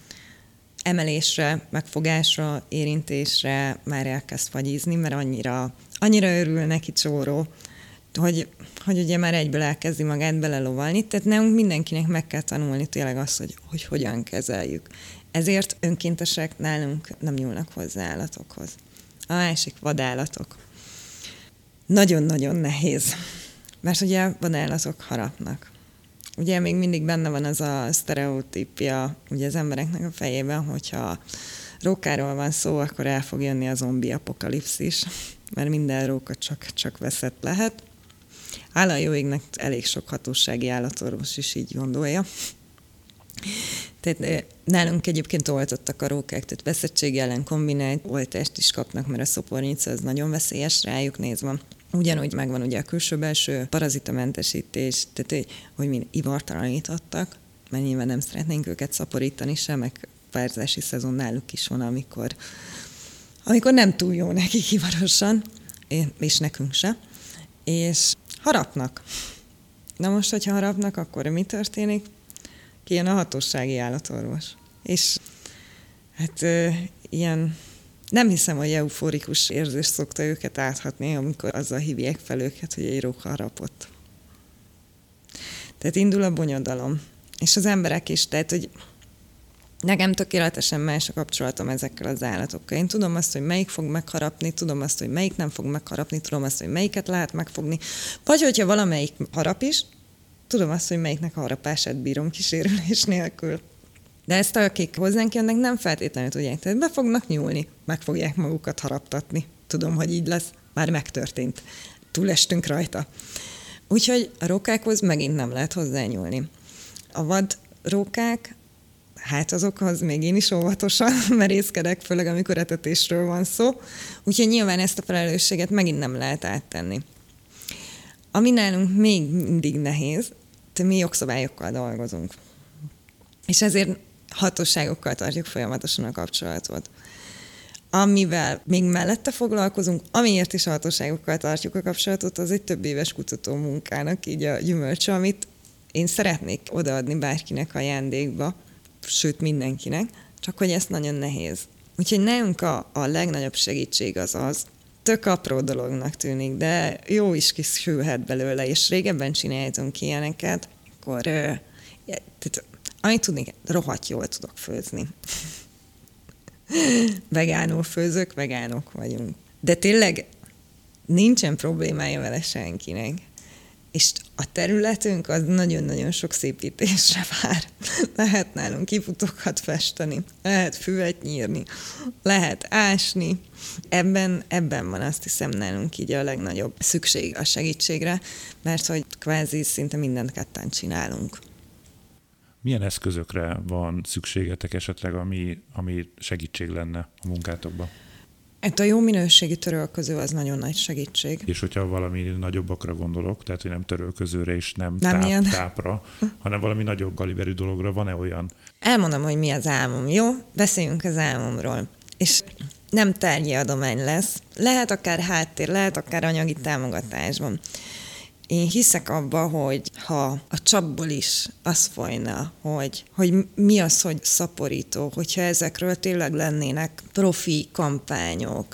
emelésre, megfogásra, érintésre már elkezd fagyízni, mert annyira örül neki csóró, hogy ugye már egyből elkezdi magát belelovalni, tehát nálunk mindenkinek meg kell tanulni tényleg azt, hogy hogyan kezeljük. Ezért önkéntesek nálunk nem nyúlnak hozzá állatokhoz. A másik vadállatok. Nagyon-nagyon nehéz, mert ugye vadállatok harapnak. Ugye még mindig benne van az a sztereotípia ugye az embereknek a fejében, hogyha rókáról van szó, akkor el fog jönni a zombi apokalipszis, mert minden róka csak veszett lehet. Hála a jó égnek elég sok hatósági állatorvos is így gondolja. Tehát nálunk egyébként oltottak a rókák, tehát veszettség ellen kombinált oltást is kapnak, mert a szopornica az nagyon veszélyes rájuk nézve. Ugyanúgy megvan ugye a külső-belső parazitamentesítés, tehát hogy mi ivartalanítottak, mert nyilván nem szeretnénk őket szaporítani sem, meg párzási szezon náluk is van, amikor nem túl jó nekik hivarosan, és nekünk se, és harapnak. Na most, hogyha harapnak, akkor mi történik? Kijön a hatósági állatorvos. És hát ilyen, nem hiszem, hogy euforikus érzés szokta őket áthatni, amikor azzal hívják fel őket, hogy egy róka harapott. Tehát indul a bonyodalom. És az emberek is, tehát, hogy nekem tökéletesen más a kapcsolatom ezekkel az állatokkal. Én tudom azt, hogy melyik fog megharapni, tudom azt, hogy melyik nem fog megharapni, tudom azt, hogy melyiket lehet megfogni. Vagy hogyha valamelyik harap is, tudom azt, hogy melyiknek a harapását bírom kísérülés nélkül. De ezt akik hozzánk jönnek, nem feltétlenül tudják. Tehát be fognak nyúlni, meg fogják magukat haraptatni. Tudom, hogy így lesz, már megtörtént. Túlestünk rajta. Úgyhogy a rókákhoz megint nem lehet hozzányúlni. A vad rókák, hát azokhoz még én is óvatosan merészkedek, főleg amikor etetésről van szó. Úgyhogy nyilván ezt a felelősséget megint nem lehet áttenni. Ami nálunk még mindig nehéz, mi jogszabályokkal dolgozunk. És ezért hatóságokkal tartjuk folyamatosan a kapcsolatot. Amivel még mellette foglalkozunk, amiért is a hatóságokkal tartjuk a kapcsolatot, az egy több éves kutató munkának így a gyümölcse, amit én szeretnék odaadni bárkinek ajándékba, sőt mindenkinek, csak hogy ez nagyon nehéz. Úgyhogy nálunk a legnagyobb segítség az, tök apró dolognak tűnik, de jó is kisülhet belőle, és régebben csináltunk ilyeneket, akkor amit tudni, rohadt jól tudok főzni. Vegánul főzök, vegánok vagyunk. De tényleg nincsen problémája vele senkinek. És a területünk az nagyon-nagyon sok szépítésre vár. Lehet nálunk kifutókat festeni, lehet füvet nyírni, lehet ásni. Ebben van azt hiszem nálunk így a legnagyobb szükség a segítségre, mert hogy kvázi szinte mindent ketten csinálunk. Milyen eszközökre van szükségetek esetleg, ami segítség lenne a munkátokban? Hát a jó minőségi törölköző az nagyon nagy segítség. És hogyha valami nagyobbakra gondolok, tehát hogy nem törölközőre és nem tápra, hanem valami nagyobb kaliberű dologra, van-e olyan? Elmondom, hogy mi az álmom, jó? Beszéljünk az álmomról. És nem tárgyi adomány lesz. Lehet akár háttér, lehet akár anyagi támogatásban. Én hiszek abba, hogy ha a csapból is az folyna, hogy mi az, hogy szaporító, hogyha ezekről tényleg lennének profi kampányok,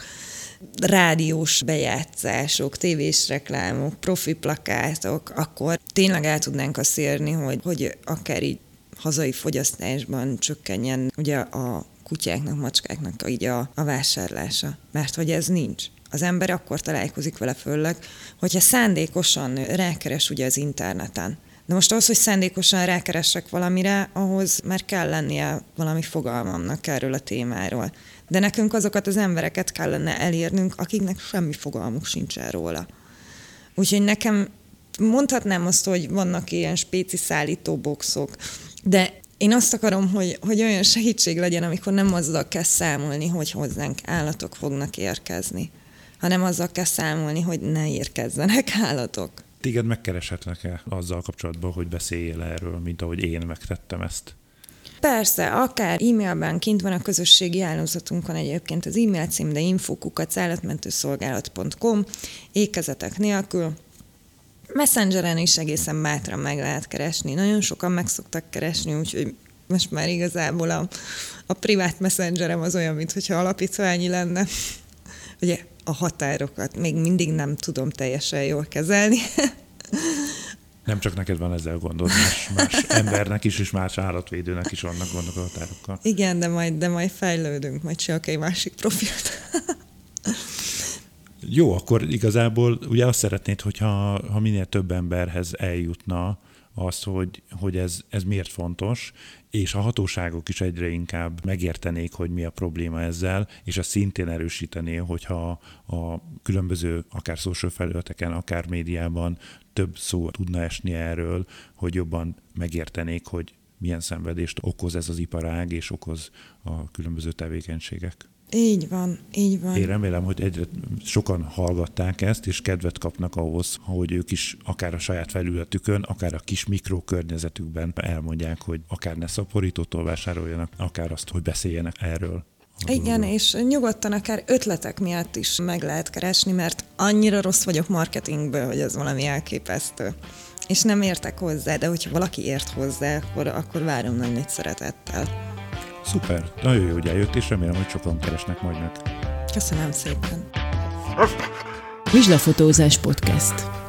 rádiós bejátszások, tévés reklámok, profi plakátok, akkor tényleg el tudnánk azt érni, hogy akár így hazai fogyasztásban csökkenjen ugye a kutyáknak, macskáknak így a vásárlása. Mert hogy ez nincs. Az ember akkor találkozik vele főleg, hogyha szándékosan rákeres ugye az interneten. De most ahhoz, hogy szándékosan rákeressek valamire, ahhoz már kell lennie valami fogalmamnak erről a témáról. De nekünk azokat az embereket kellene elérnünk, akiknek semmi fogalmuk sincsen róla. Úgyhogy nekem mondhatnám azt, hogy vannak ilyen spéci szállítóboxok, de én azt akarom, hogy olyan segítség legyen, amikor nem azzal kell számolni, hogy hozzánk állatok fognak érkezni, hanem azzal kell számolni, hogy ne érkezzenek állatok. Téged megkereshetnek-e azzal kapcsolatban, hogy beszéljél erről, mint ahogy én megtettem ezt? Persze, akár e-mailben kint van a közösségi hálózatunkon egyébként az e-mail cím, de info@állatmentőszolgálat.com, ékezetek nélkül. Messengeren is egészen bátran meg lehet keresni. Nagyon sokan meg szoktak keresni, úgyhogy most már igazából a privát messengerem az olyan, mintha alapítványi lenne. Ugye a határokat még mindig nem tudom teljesen jól kezelni. Nem csak neked van ezzel gondod, más embernek is, és más állatvédőnek is vannak gondok a határokkal. Igen, de majd fejlődünk, majd csinálok egy másik profilt. Jó, akkor igazából ugye azt szeretnéd, hogyha minél több emberhez eljutna az, hogy ez miért fontos, és a hatóságok is egyre inkább megértenék, hogy mi a probléma ezzel, és azt szintén erősítené, hogyha a különböző, akár social felületeken, akár médiában több szó tudna esni erről, hogy jobban megértenék, hogy milyen szenvedést okoz ez az iparág, és okoz a különböző tevékenységek. Így van, így van. Én remélem, hogy egyre sokan hallgatták ezt, és kedvet kapnak ahhoz, hogy ők is akár a saját felületükön, akár a kis mikrokörnyezetükben elmondják, hogy akár ne szaporítótól vásároljanak, akár azt, hogy beszéljenek erről. Igen, és nyugodtan akár ötletek miatt is meg lehet keresni, mert annyira rossz vagyok marketingből, hogy ez valami elképesztő. És nem értek hozzá, de hogyha valaki ért hozzá, akkor várom nagy szeretettel. Szuper, nagyon jó, hogy eljött, és remélem, hogy sokan keresnek majd meg. Köszönöm szépen. Vizslafotózás podcast.